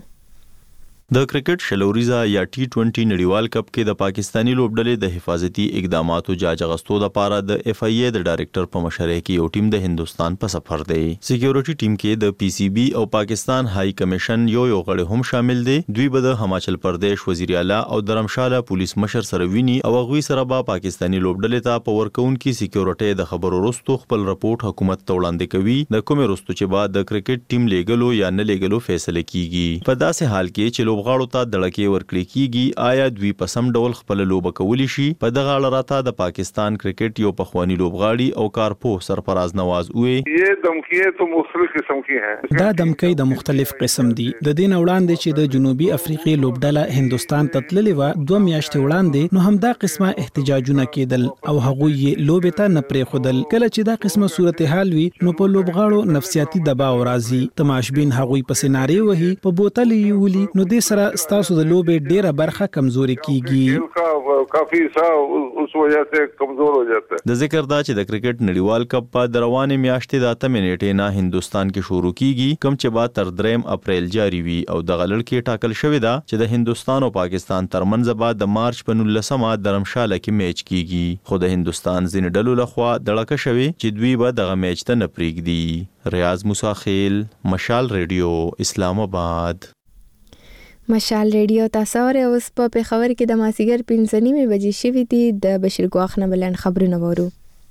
د کرکټ شلوریزا یا ټي ټوئنټي نړیوال کپ کې د پاکستانی لوبډلې د حفاظتي اقداماتو جاج غستو لپاره د اف ای ای د ډایریکټر په مشرۍ کې یو ټیم د هندستان په سفر دی. سکیورټي ټیم کې د پی سی بی او پاکستان هاي کمیشن یو یو غړي هم شامل دي. دوی به د هماچل پردیش وزیر اعلی او درمشاله پولیس مشر سره ویني او غوي سره به پاکستانی لوبډلې ته په ورکون کې سکیورټي د خبرو وروسته خپل رپورت حکومت ته وړاندې کوي. د کومې وروسته چې بعد د کرکټ ټیم لیګلو یا نه لیګلو فیصله کیږي. په داسې حال کې چې لوبغاړو ته دړکې ورکړي کیږي آیا دوی په سم ډول خپل لوبه کولی شي؟ په دغه اړه راته د پاکستان کرکټ یو پخوانی لوبغاړي او کارپوه سرفراز نواز وې یہ دمکیه تو مختلف قسم کی ہیں. دا دمکې د مختلف قسم دي. د دین وړاندې چې د جنوبي افریقې لوبډله هندستان ته تللې و دوه میاشتې وړاندې نو هم دا قسمه احتجاجونه کېدل او هغوی یې لوبې ته نه پرېښودل. کله چې دا قسمه صورتحال وي نو په لوبغاړو نفسیاتي دباو راځي. تماشبین هغوی په سیناري وهي په بوتل یې ولي نو دې سره ستاسو د لوبې ډیره برخه کمزوري کیږي. کافی سا اوس وجہ سے کمزور ہو جاتا ہے. د ذکر دا چې د کرکټ نړیوال کپ په روانې میاشتې د اته منټې نه هندستان کې شروع کیږي کوم چې با تر دریم اپریل جاری وي او د غلړ کې ټاکل شوې ده چې د هندستان او پاکستان ترمنځ به د مارچ په نولسمه درمشاله کې میچ کیږي خو د هندستان ځینې ډلو لخوا دړکه شوې چې دوی به دغه میچ ته نه پرېږدي. ریاض موسی خیل، مشال ریډیو، اسلام آباد. مشال ریډیو تاسو اورئ. اوس په پېښور کې د مازیګر پنځه نیمې بجې شوې دي. د بشیر ګواخ نه بلند خبرونه وورو.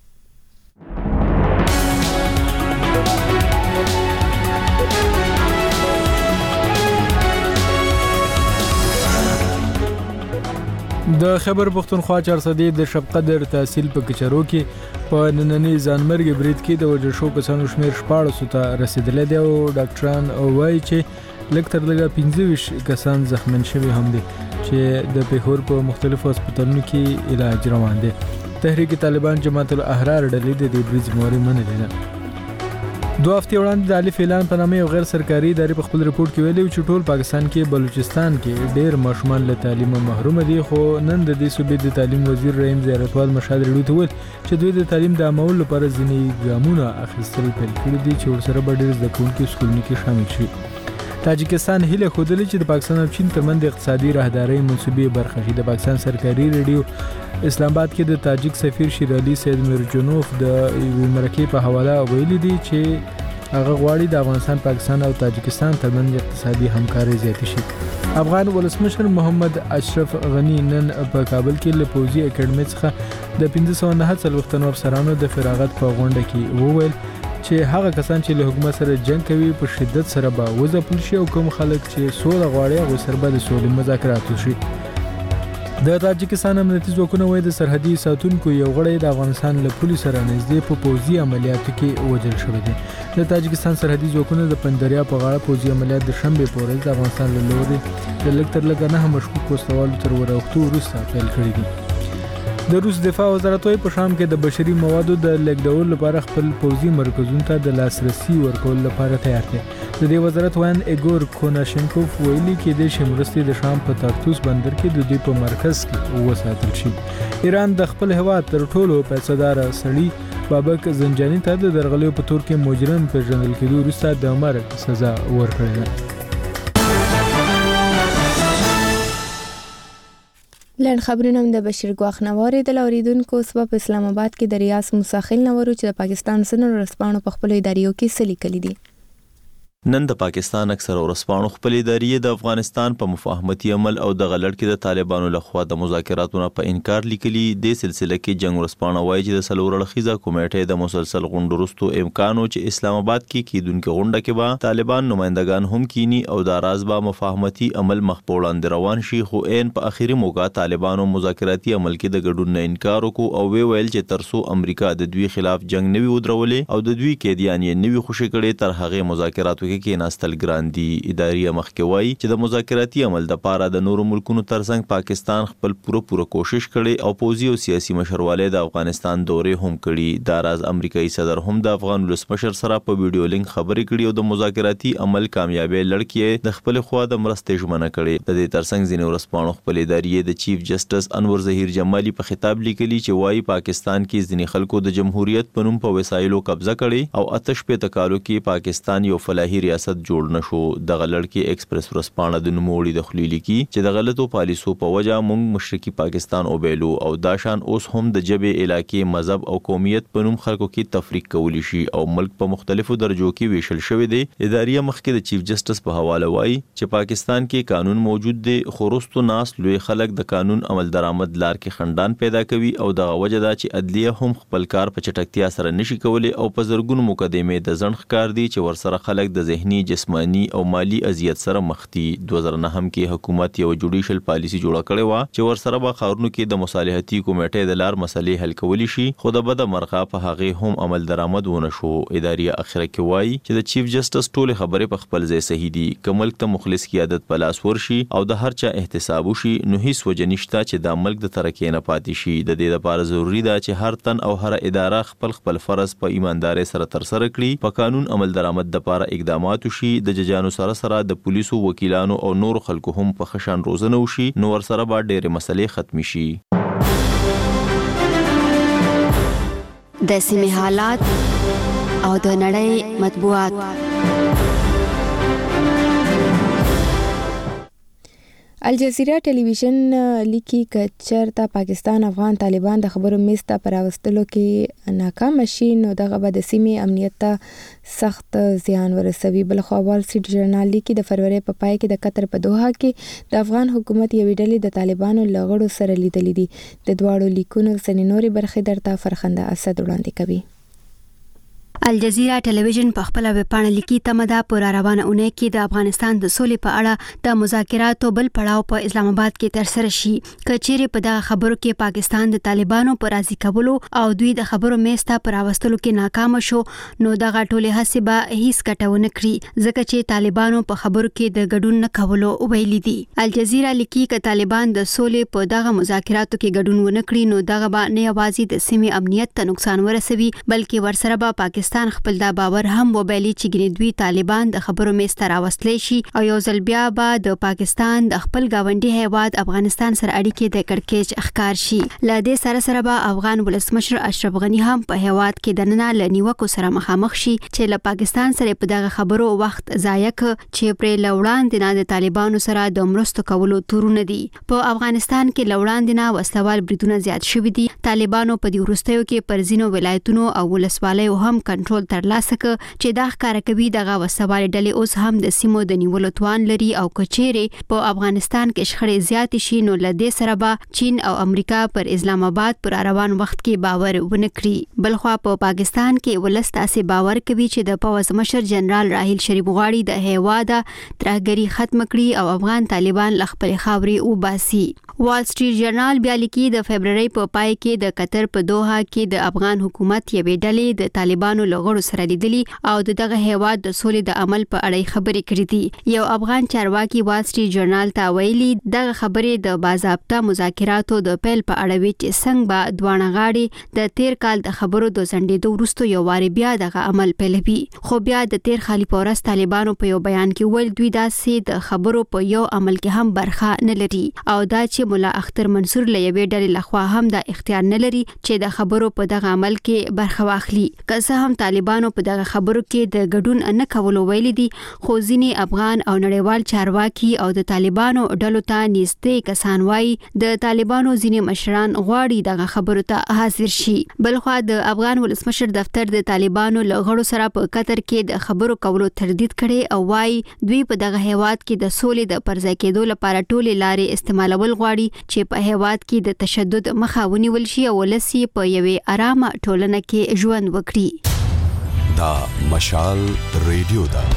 د خیبر پختونخوا چارسدې د شب قدر تحصیل په کچرو کې په نننی ځانمرګ برید کې د وژل شو کسانو شمیر شپاړس ته رسیدلی دی او ډاکټران وایي چې لږ تر لږه پنځه ویشت کسان زخمین شوي هم دي چې د پېښور په مختلفو هسپتالونو کې علاج روان دی. تحریک طالبان جماعت الاحرار ډلې د دې برید ذمہواري منلې ده. دوه هفتې وړاندې د الف اعلان په نامه یو غیر سرکاري ادارې په خپل رپورټ کې ویلي چې ټول پاکستان کې بلوچستان کې ډېر ماشومان له تعلیمه محروم دي خو نن د دې صوبې د تعلیم وزیر رحیم زیارتوال مشال ریډیو ته ویل چې دوی د تعلیم د عامولو لپاره ځینې ګامونه اخیستل پیل کړي دي چې ورسره به ډېر زده کوونکي سکولونو کې شامل شي. تاجکستان هیله خوده چې د پاکستان او چین ترمنځ اقتصادي راهداري منسوبې برخه شي. د پاکستان سرکاري ریډیو اسلام آباد کې د تاجک سفیر شیر علي سید میرجنوف د مرکې په حواله ویلي دي چې هغه غواړي د افغانستان پاکستان او تاجکستان ترمنځ اقتصادي همکاري زیاته شي. افغان ولسمشر محمد اشرف غنی نن په کابل کې له پوځي اکیډمي څخه د پنځه سوه نهه څلوېښتمو افسرانو د فراغت په غونډه کې وویل چې هغه کسان چې له حکومت سره جنگ کوي په شدت سره به وځپل شي او کوم خلک چې سوله غواړي هغوی سره به د سولې مذاکرات وشي. د تاجکستان امنیتي ځواکونه وایي د سرحدي ساتونکو یو غړی د افغانستان له پولې سره نږدې په پوځي عملیاتو کې وژل شوی دی. د تاجکستان سرحدي ځواکونه د پندریا په غاړه پوځي عملیات د شنبې په ورځ د افغانستان له لوري د لږ تر لږه نهه مشکوک وسلوالو تر وراوښتو وروسته پیل کړي دي. د روس دفاع وزارت وايي په شام کې د بشري موادو د لیږدولو لپاره خپل پوځي مرکزونو ته د لاسرسي ورکولو لپاره تیار دی. د دې وزارت وایي ایګور کوناشنکوف ویلي کېدای شي مرستې د شام په تارتوس بندر کې د دوی په مرکز کې وساتل شي. ایران د خپل هیواد تر ټولو پیسه‌دار سړي بابک زنجاني ته د درغلیو په تور کې مجرم پیژندل کېدو وروسته د مرګ سزا ورکړې ده. لن خبرونه د بشیر ګواخ نواري د اوریدونکو سبب په اسلام آباد کې د ریاض مساخل نورو چې د پاکستان سنن ورسپانو په خپل اداریو کې سلی کړي دي. نن د پاکستان اکثر ورسپانو خپل ادارې د افغانستان په مفاهمتي عمل او د غلړ کې د طالبانو لخوا د مذاکراتونو په انکار لیکلي. د سلسله کې جنگ ورسپانو وایي چې د سلور لخیزه کمیټې د مسلسل غونډو وروسته امکانو چې اسلام آباد کې کیدونکو غونډه کې به طالبان نمائندگان هم کینی او د راز به مفاهمتي عمل مخپوړاند روان شي خو عین په اخیری موقع طالبانو مذاکراتي عمل کې د ګډون نه انکار وکړو او وی ویل چې ترسو امریکا د دوی خلاف جنگ نوي ودرولې او د دوی قیدیان یې نوي خوشی کړي تر هغه مذاکراتو کې ناستل ګران دي. اداري مخکې وایي چې د مذاکراتي عمل د پاره د نورو ملکونو ترڅنګ پاکستان خپل پوره پوره کوشش کړي او پوځي او سیاسي مشرواله د افغانستان دورې هم کړي. د راز امریکایي صدر هم د افغان ولسمشر سره په ویډیو لینک خبرې کړي او د مذاکراتي عمل کامیابی لړکې د خپل خوا د مرستې ژمنه کړي. د دې ترڅنګ ځینې ورسپانو خپل اداري د چیف جسټس انور ظهیر جمالي په خطاب لیکلي چې وایي پاکستان کې ځینې خلکو د جمهوریت په نوم په وسایلو قبضه کړي او آتش په تکالو کې پاکستان یو فلاحي ریاست جوړ نشو. د غلړ کې ایکسپریس ورسپانه د نوموړي د خلیلی کې چې د غلطو پالیسو په وجه مونږ مشرقي پاکستان او بیلو او داشان اوس هم د جبه علاقې مذهب او قومیت په نوم خلکو کې تفریق کولی شي او ملک په مختلفو درجو کې ویشل شوی دی. اداري مخکې د چیف جسټس په حواله وایي چې پاکستان کې قانون موجود دی خو وروستو ناس لوی خلک د قانون عمل درآمد لار کې خندان پیدا کوي او دغه وجه دا چې عدلیه هم خپل کار په چټکتیا سره نشي کولی او په زرګونو مقدمې د ځنډ ښکار دي چې ورسره خلک د په ذهني جسمانی او مالی اذیت سره مخ دي. دوه زره نه هم کې حکومت یو جوډیشل پالیسی جوړه کړې و چې ورسره به ښارونو کې د مصالحتي کمیټې د لار مسلې حل کولی شي، خو د بده مرغه په هغه هم عمل درآمد ونه شو. اداري اخره کې وایي چې د چیف جسټس ټول خبرې په خپل ځای صحیح دي. که ملک ته مخلص قیادت په لاس ورشي او د هر چا احتساب وشي نو هیڅ وجه نشته چې دا ملک د ترقۍ نه پاتې شي. د دې لپاره ضروری ده چې هر تن او هر اداره خپل خپل فرض په ایماندارۍ سره ترسره کړي. په قانون عمل درآمد لپاره اقدامات وشي. د ججانو سره سره د پولیسو، وکیلانو او نور خلکو هم په خشان روزنه وشي نو ورسره به ډېرې مسلې ختمي شي. د سیمې حالات او د نړۍ مطبوعات. الجزیره ټلویزیون لیکي که چېرته پاکستان افغان طالبان د خبرو میز ته په راوستلو کې ناکام شي نو دغه به د سیمې امنیت ته سخت زیان ورسوي. بلخوا وال سټریټ ژورنال لیکي د فروری په پای کې د قطر په دوحه کې د افغان حکومت یوې ډلې د طالبانو له غړو سره لیدلې دي. د دواړو لیکونو ځینې نورې برخې درته فرخنده اسد وړاندې کوي. الجزیره ټلویزیون په خپل ویبپاڼه لیکي تمه ده په را روانه اونۍ کې د افغانستان د سولې په اړه د مذاکراتو بل پړاو په اسلام آباد کې ترسره شي. که چیرې په دغه خبرو کې پاکستان د طالبانو په راضي کولو او دوی د خبرو میز ته په راوستلو کې ناکام شو نو دغه ټولې هڅې به هیڅ ګټه ونه کړي ځکه چې طالبانو په خبرو کې د ګډون نه کولو ویلي دي. الجزیره لیکي که طالبان د سولې په دغه مذاکراتو کې ګډون ونه کړي نو دغه به نه یوازې د سیمې امنیت ته نقصان ورسوي بلکې ورسره به پاکستان خپل دا باور هم وبایلي چې ګنې دوی طالبان د خبرو میز ته راوستلی شي او یو ځل بیا به د پاکستان د خپل ګاونډي هیواد افغانستان سره اړیکې د کړکېچ ښکار شي. له دې سره سره به افغان ولسمشر اشرف غني هم په هیواد کې دننه له نیوکو سره مخامخ شي چې له پاکستان سره په دغه خبرو وخت ضایع ک چې پرې له وړاندې نه د طالبانو سره د مرستو کولو تورونه دي. په افغانستان کې له وړاندې نه وسلوال بریدونه زیات شوي دي. طالبانو په دې وروستیو کې پر ځینو ولایتونو او ولسوالیو هم کنټرول ترلاسه ک چې دا ښکاره کوي دغه وسوالې ډلې اوس هم د سیمو د نیولو توان لري او که چیرې په افغانستان کې شخړې زیاتې شي نو له دې سره به چین او امریکا پر اسلام آباد پر روان وخت کې باور ونه کړي. بلخوا په پاکستان کې ولس تاسې باور کوي چې د پوځ مشر جنرال راحیل شریف غواړي د هیواد ترهګري ختم کړي او افغان طالبان له خپلې خاورې وباسي. وال سټریټ ژورنال بیا لیکي د فبرवरी په پای کې د قطر په دوحه کې د افغان حکومت یوې ډلې د طالبانو له غړو سره لیدلي او دغه هیواد د سولې د عمل په اړه خبرې کړې دي. یو افغان چارواکي وال سټریټ ژورنال ته ویلي دغه خبرې د باضابطه مذاکراتو د پیل په اړه وی چې څنګه به دوانه غاړي د تیر کال د خبرو د ځنډېدو وروسته یو واري بیا دغه عمل پیلوي. خو بیا د تیر خالي پورس طالبانو په یو بیان کې ول دوی داسې د خبرو په یو عمل کې هم برخه نه لري او دا چې مولا اختر منصور له یوې ډلې لخوا هم د اختیار نه لري چې د خبرو په دغه عمل کې برخه واخلي. که څه هم طالبانو په دغه خبرو کې د ګډون نه کولو ویلي دي خو ځینې افغان او نړیوال چارواکي او د طالبانو ډلو ته نږدې کسان وایي د طالبانو ځینې مشران غواړي دغه خبرو ته حاضر شي. بلخوا د افغان ولسمشر دفتر د طالبانو له غړو سره په قطر کې د خبرو کولو تردید کړي او وایي دوی په دغه هیواد کې د سولې د پرځای کېدو لپاره ټولې لارې استعمالول غواړي چې په هیواد کې د تشدد مخه ونیول شي او ولس په یوې آرامه ټولنه کې ژوند وکړي. دا مشال ریډیو ده.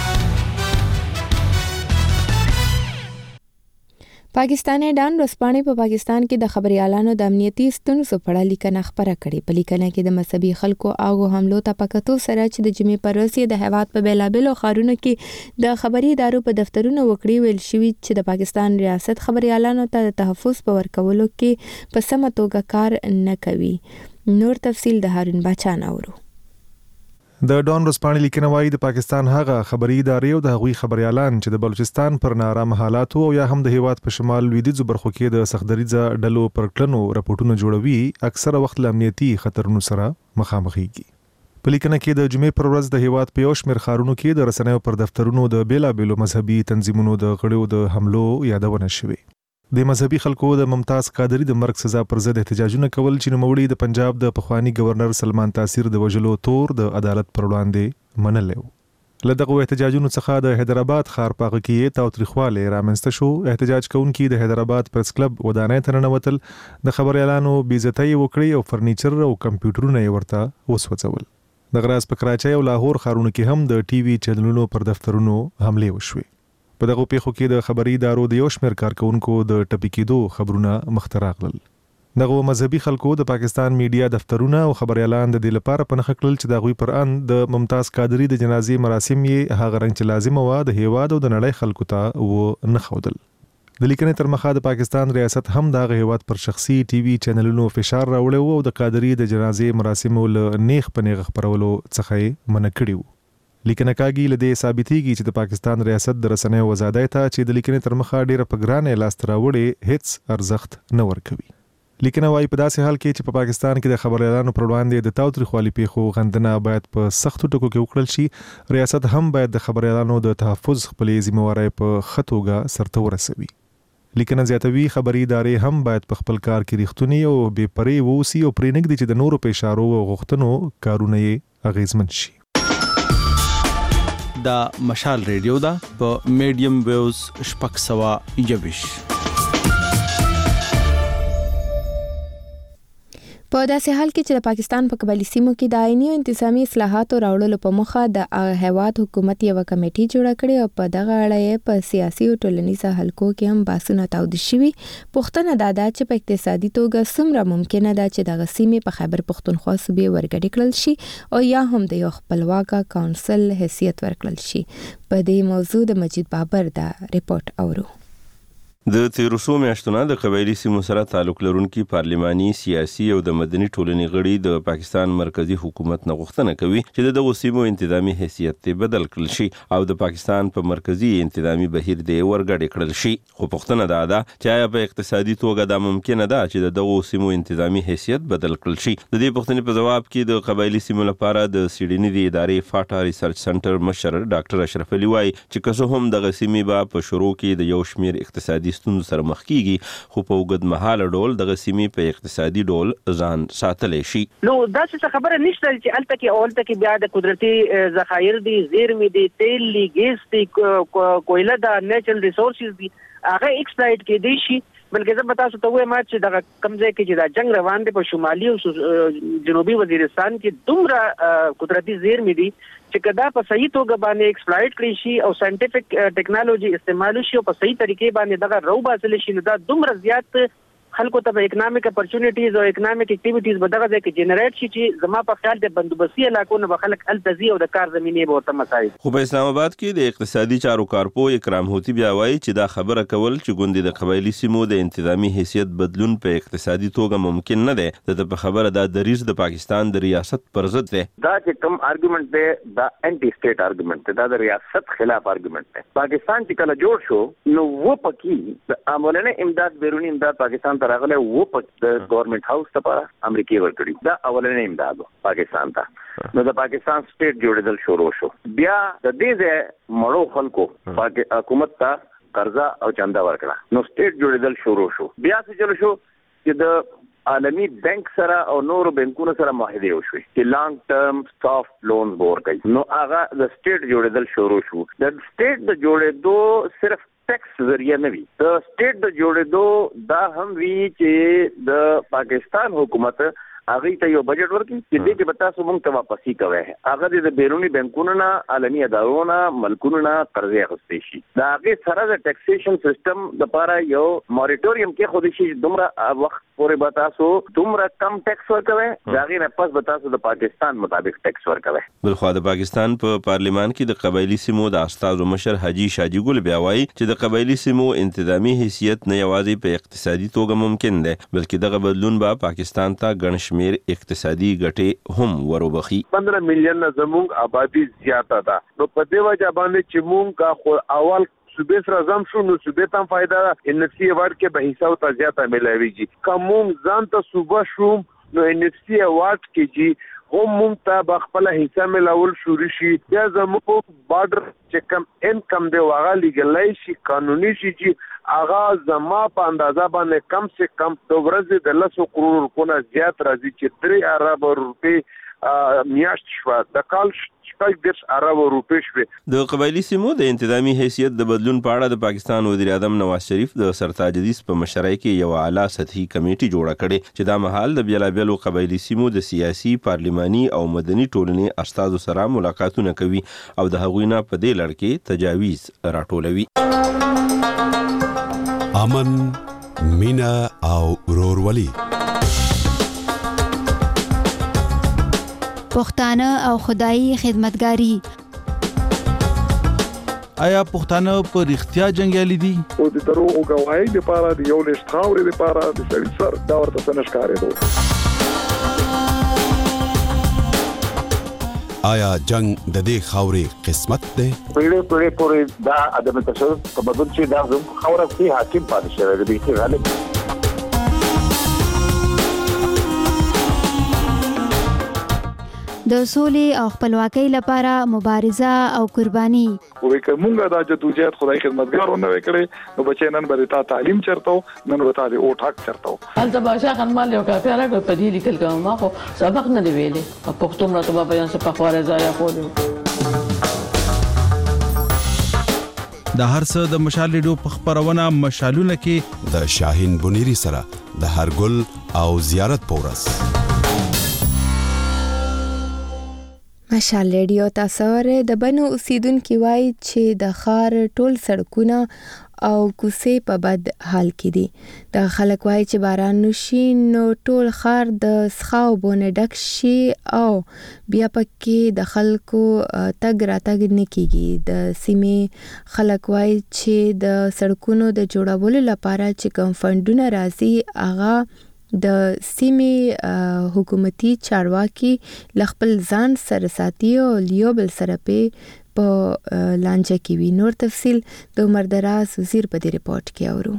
پاکستاني ډان ورځپاڼې په پاکستان کې د خبريالانو د امنیتي ستونزو په اړه لیکنه خبره کړې. په لیکنه کې د مذهبي خلکو او حملو ته پکتو سره چې د جمعې پر ورځ د هیواد په بیلابلو ښارونو کې د خبري ادارو په دفترونو وکړي ویل شوی چې د پاکستان ریاست خبريالانو ته د تحفظ په ورکولو کې په سمه توګه کار نه کوي. نور تفصیل د هارون باچا نورو. د ډان ورځپاڼې لیکنه وايي د پاکستان هغه خبري ادارې او د هغوی خبريالان چې د بلوچستان پر نارام حالاتو او یا هم د هیواد په شمال لویدیځو برخو کې د سختدریزه ډلو پر کړنو راپورټونه جوړوي اکثره وخت له امنیتي خطرونو سره مخامخېږي. په لیکنه کې د جمعې پر ورځ د هیواد په یو شمېر ښارونو کې د رسنیو پر دفترونو د بیلابېلو مذهبي تنظیمونو د غړیو د حملو یادونه شوې. د مذهبي خلکو د ممتاز قادری د مرګ سزا پر ضد احتجاجونه کول چې نوموړي د پنجاب د پخوانی گورنر سلمان تاثیر د وژلو تور د عدالت پر وړاندې منلو. له دغه احتجاجونو څخه د حیدرآباد ښار په هغه کې تاوتریخوالی رامنځته شو. احتجاج کوونکي د حیدرآباد پریس کلب ودانۍ ته ننوتل، د خبريالانو بې عزتۍ وکړې او فرنیچر او کمپیوټرونه یې ورته وسوځول. د غراس په کراچۍ او لاهور ښارونو کې هم د ټي وي چینلونو پر دفترونو حمله وشوه. په دغه پیښو کې د خبري ادارو د یو شمېر کارکونکو د ټپي کېدو خبرونه مخته راغلل. دغه مذهبي خلکو د پاکستان میډیا دفترونه او خبريالان د دې لپاره په نخښه کړل چې د غوي پر ان د ممتاز قادری د جنازې مراسم یې هغه رنګ چې لازم و د هیواد او د نړۍ خلکو ته و نه خودل. د لیکنې تر مخه د پاکستان ریاست هم د هیواد پر شخصي ټي وي چینلونو فشار راوړی او د قادری د جنازې مراسم له نیغ په نیغ خبرولو څخه منع کړی و. لیکنه کاږي لدې ثابتېږي چې د پاکستان ریاست د رسنیو وزادای ته چې د لیکنې تر مخه ډیره په ګرانه لاس راوړي هیڅ ارزښت نه ورکوي. لیکنه وايي په داسې حال کې چې په پاکستان کې د خبريالانو پر وړاندې د تاوتریخوالي پیښو غندنه باید په سختو ټکو کې وکړل شي، ریاست هم باید د خبريالانو د تحفظ خپلې ذمہوارۍ په خطوګه سرته ورسوي. لیکنه زیاتوي خبري ادارې هم باید په خپل کار کې ریښتونی او بې پرې ووسی او پرېنګدي چې د نورو په اشارو او غوښتنو کارونه یې اغیزمن شي. دا مشال ریډیو دا په میډیم ویوز شپږ سوه یوویش. په داسې حال کې چې د پاکستان په قبایلي سیمو کې د آئیني او انتظامی اصلاحاتو راوړلو په موخه د هیواد حکومت یو کمیټي جوړه کړې او په دغه اړه په سیاسي او ټولنیزه حلقو کې هم بحثونه تاوده شوي. پوښتنه دا ده چې په اقتصادي توګه څومره ممکنه ده چې دغه سیمې په خیبر پښتونخوا صوبې ورګډې کړل شي او یا هم د یو خپلواکه کونسل حیثیت ورکړل شي. په دې موضوع د مجید بابر دا ریپورت اورو. د تیروسو میاشتونه د قبایلی سیمو سره تعلق لرونکي پارلماني، سیاسي او د مدني ټولنې غړي د پاکستان مرکزی حکومت نه غوښتنه کوي چې دغه سیمو انتظامی حیثیت ته بدل کړل شي او د پاکستان په مرکزی انتظامی بهیر د ورګډ کړل شي. خو پوښتنه دا ده چې آیا په اقتصادي توګه دا ممکنه ده چې دغه سیمو انتظامی حیثیت بدل کړل شي؟ د دې پوښتنې په جواب کې د قبایلی سیمو لپاره د سیډنی د ادارې فاټا ریسرچ سنټر مشر ډاکټر اشرف علي وايي چې که هم دغه سیمې به په شروع کې د یو شمیر اقتصادي ستونزو سره مخ کیږي خو په اوږد مهاله ډول دغه سیمې په اقتصادي ډول ځان ساتلی شي. نو دا څه خبره نشته چې الته کې اولته کې بیا د قدرتي ذخایر دي، زیرمې دي، تیل دي، ګیس دي، کویله ده، نیچرل ریسورسز دي، هغه ایکسپلایټ کې دي شي. بلکې زه به تاسو ته وایم چې دغه کوم ځای کې چې دا جنگ روان دی په شمالي او جنوبي وزیرستان کې دومره قدرتي زیرمې دي چې کدا په صحیح توګه باندې ایکسپلایټ کړی شي او ساينټیفیک ټیکنالوژي استعمال شي او په صحیح طریقې باندې دغه رو باسل شي نو دا دومره زیات خلکو ته اکونومیک اپورچونټیز او اکونومیک اکټیویټیز به دغه ځای کې جنریټ شي چې زما په خیال د بندوبستي علاقو نه خلک التزي او د کار زمينه به ورته مساعد. خو په اسلام آباد کې د اقتصادي چارو کارپو اکرام هوتی بیا وایي چې دا خبره کول چې ګوندې د قبایلی سیمو د انتظامی حیثیت بدلون په اقتصادي توګه ممکن نه دی. د په خبره دا دریز د پاکستان د ریاست پر ضد دی. دا چې کوم ارګومنت دی دا انټي سټیټ ارګومنت دی، دا د ریاست خلاف ارګومنت دی. پاکستان چې کله جوړ شو نو و پکې د امولنه امداد بیرونی امداد پاکستان ته راغله و د گورنمنت هاوس ته امریکای ورکړي دا اولنې امداد پاکستان ته. نو د پاکستان سټیټ جوړېدل شروع شو. بیا د دې ځای مړو خلکو حکومت ته قرضه او چنده ورکړه نو سټیټ جوړېدل شروع شو. بیا څه چلو شو چې د عالمی بانک سره او نورو بانکونو سره معاهده وشوي چې لانګ ټرم سافت لون ورکړي. نو هغه د سټیټ جوړېدل شروع شو. د سټیټ د جوړېدو صرف ټیکس ذریعہ نه وي، د سټیټ د جوړېدو دا هم وی چې د پاکستان حکومت هغه ته یو بجټ ورکړي چې دې کې به تاسو موږ ته واپسی کوئ. هغه د بیرونی بانکونو نه، عالمي ادارو نه، ملکونو نه قرضې اخیستې شي. دا هغه سره د ټیکسیشن سیستم د لپاره یو موریټوریم کې خو دې شي دومره وخت پورې به تاسو دومره کم ټیکس ورکوي، دا غي نه پس به تاسو د پاکستان مطابق ټیکس ورکوي. بلخو د پاکستان په پارلیمان کې د قبایلی سیمو د استازو مشر حاجی شاجی ګل بیا وایي چې د قبایلی سیمو انتظامی حیثیت نه یوازې په اقتصادي توګه ممکن دی بلکې دغه بدلون به پاکستان ته ګڼ شمیر اقتصادي ګټې هم وروبخي. پندرہ میلیون زموږ آبادی زیاته ده نو په دې وجه باندې چې موږ خو اول صوبې سره زم شو نو صوبې ته فائدہ ان اف سی ایوارډ کې به حصہ او تزیاته ملایويږي. کوم ځان ته صوبه شو نو ان اف سی ایوارډ کې جی هم مونږ ته به خپل حصہ ملاول شروع شي. یا زموږ بارډر چې کم انکم دی واغه لیګلای شي، قانوني شي چې اغا زما په اندازه باندې کم سے کم د ورځې د لسو کروڑ روپونه زیات راځي چې درې ارب روپۍ میاشت شو. د کال شپږ دېرش ارب روپۍ شوې. د قبایلي سیمو د انتظامی حیثیت د بدلون په اړه د پاکستان وزیر اعظم نواز شریف د سرتاج حدیث په مشرۍ کې یو اعلی سطحي کمیټه جوړه کړې چې دا مهال د بیلابیلو قبایلي سیمو د سیاسي، پارلماني او مدني ټولنې استازو سره ملاقاتونه کوي او د هغوی نه په دې لړ کې تجاویز راټولوي. امن، مینا او ورورولي. پښتانه او خدایي خدمتګاری. آیا پښتانه په رښتیا جنگیالي دي؟ او د دروغو گواهی لپاره د یو لښت خاورې لپاره د سړي سر دا ورته څه نشکارېدو. آیا جنگ د دې خاورې قسمت دی؟ پیړې پیړې پورې دا عدم تشدد په بدل چې دا زموږ خاوره کې حاکم پاتې شوی دی چې غالب. د سولې او خپلواکۍ لپاره مبارزه او قرباني. وې کومه دا جدوجہد خدای خدمتګارونه وکړي نو بچي نن به تا تعلیم چرته نن به تا د او ټاک چرته هلته باشا خنمال یو کافي راغی په دې لیکل کوم ما خو سبق نه دی ویلې په پښتو مرته په بیان څه په خواره ځای کولو. د هر څه د مشال ریډیو په خبرونه مشالونه کې د شاهین بنيري سره د هرګل او زیارت پورس. مشال ریډیو تاسو د بنو اوسیدونکو وایي چې د خار ټول سړکونه او کوڅې په بد حال کې دي. د خلک وایي چې باران نشي نو ټول خار د سخاو بونه ډک شي او بیا پکې د خلکو تګ راتګ نه کیږي. د سیمې خلک وایي چې د سړکونو د جوړولو لپاره چې کوم فندونه راځي هغه د سیمې حکومتي چارواکي لخپل ځان سره ساتي او لیو بل سره په لانجه کې وي. نور تفصیل د عمر دراز وزیر په دې رپورت کې اورو.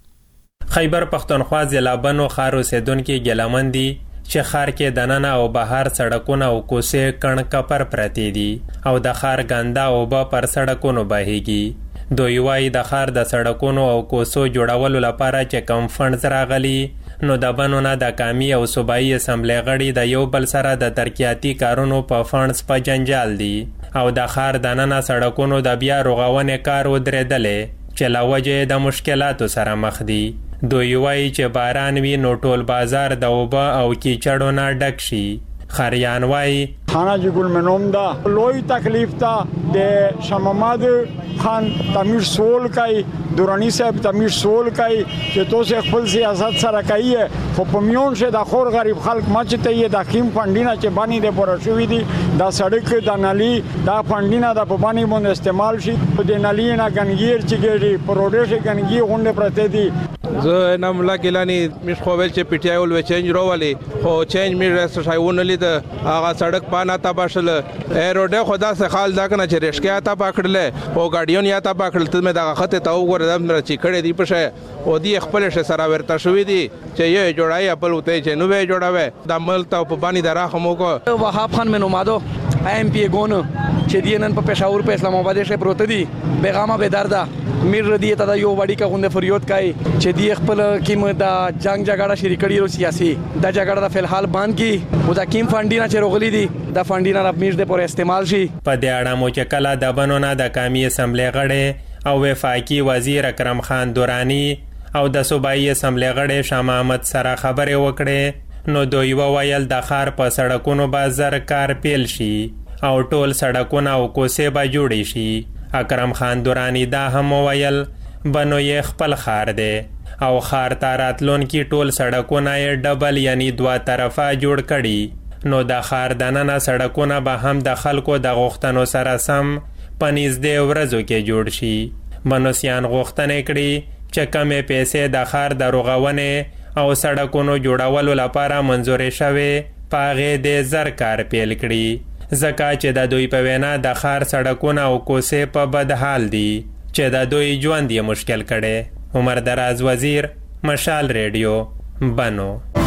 خیبر پختونخوا ضلع بنو خار اوسیدونکو ګیلمن دي چې خار کې دننه او بهر سړکونه او کوڅې کڼ کپر پرتی دي او د خار ګنده او به پر سړکونو بهيږي. دوی وايي د خار د سړکونو او کوڅو جوړولو لپاره چې کم فنډز راغلي نو د بنو نه د قومي او صوبایي اسمبلی غړي د یو بل سره د ترقیاتي کارونو په فنډز په جنجال دي او د خار دننه سړکونو د بیا رغونې کار ودرېدلې چې له وجې د مشکلاتو سره مخ دي. دوی وایي چې باران وي نو ټول بازار د اوبه او کیچړو نه ډک شي. خریان وایي خانه جی ګل منوم دا لوی تکلیف تا د شماماد خان تمیر سول کای دورانی صاحب تمیر سول کای چې تو سه خپل سیاست سره کوي خو په میون شه د خور غریب خلک مچته یې د خیم فندینه چې باندې د پرشوي دي د سړک د نالي د فندینه د په باندې مون استعمال شي په د نالي نه ګنګیر چې ګړي پروډیش ګنګي غونډه پرته دي. زه نام الله ګلانی مش خو ول چې پی ټی آی ول چینج روالي خو چینج می رست شایونه لید هغه سړک پانا تا باشل ایروډه خدا سه خال دا کنه چې رشکیا تا پکړل او ګاډیون یا تا پکړل ته مې دا خطه تا وګوره د چې کړه دی پشه او دی خپل شه سره ورته شوې دي چې یې جوړای خپل وته چې نو وې جوړاوه د عمل ته په باندې دراخمو کو وهاب خان مې نومادو ایم پی ګونو چې دی نن په پېښور په اسلام آباد شه پروت دي پیغامه به دردا میر ردی ته دا یو وړي کا غونډه فریاد کوي چې دی خپل کیم دا جنگ جګړه شری کړي رو سیاسي دا جګړه د فلحال باند کی او دا کیم فندینا چې روغلی دي دا فندینا د میش د پر استعمال شي. په دې اړه مو چې کله د بنونه د قومي اسمبلی غړي او وفاقي وزیر اکرم خان دورانی او د صوبایي اسمبلی غړي شاه محمد سره خبرې وکړې نو دوی وویل د خار په سړکونو بازار کار پیل شي او ټول سړکونه او کوڅې به جوړې شي. اکرم خان دورانی دا هم ویل بنو یې خپل خار دی او خار ته راتلونکي ټول سړکونه یې ډبل یعنی دوه طرفه جوړ کړي نو د خار دننه سړکونه به هم د خلکو د غوښتنو سره سم په نږدې ورځو کې جوړ شي. بنوسیان غوښتنې کړي چې کمې پیسې د خار د رغونې او سړکونو جوړولو لپاره منظورې شوې په هغې د زر کار پیل کړي ځکه چې د دوی په وینا د خار سړکونه او کوڅې په بد حال دي چې د دوی ژوند یې مشکل کړي. عمر دراز وزیر مشال ریډیو بنو.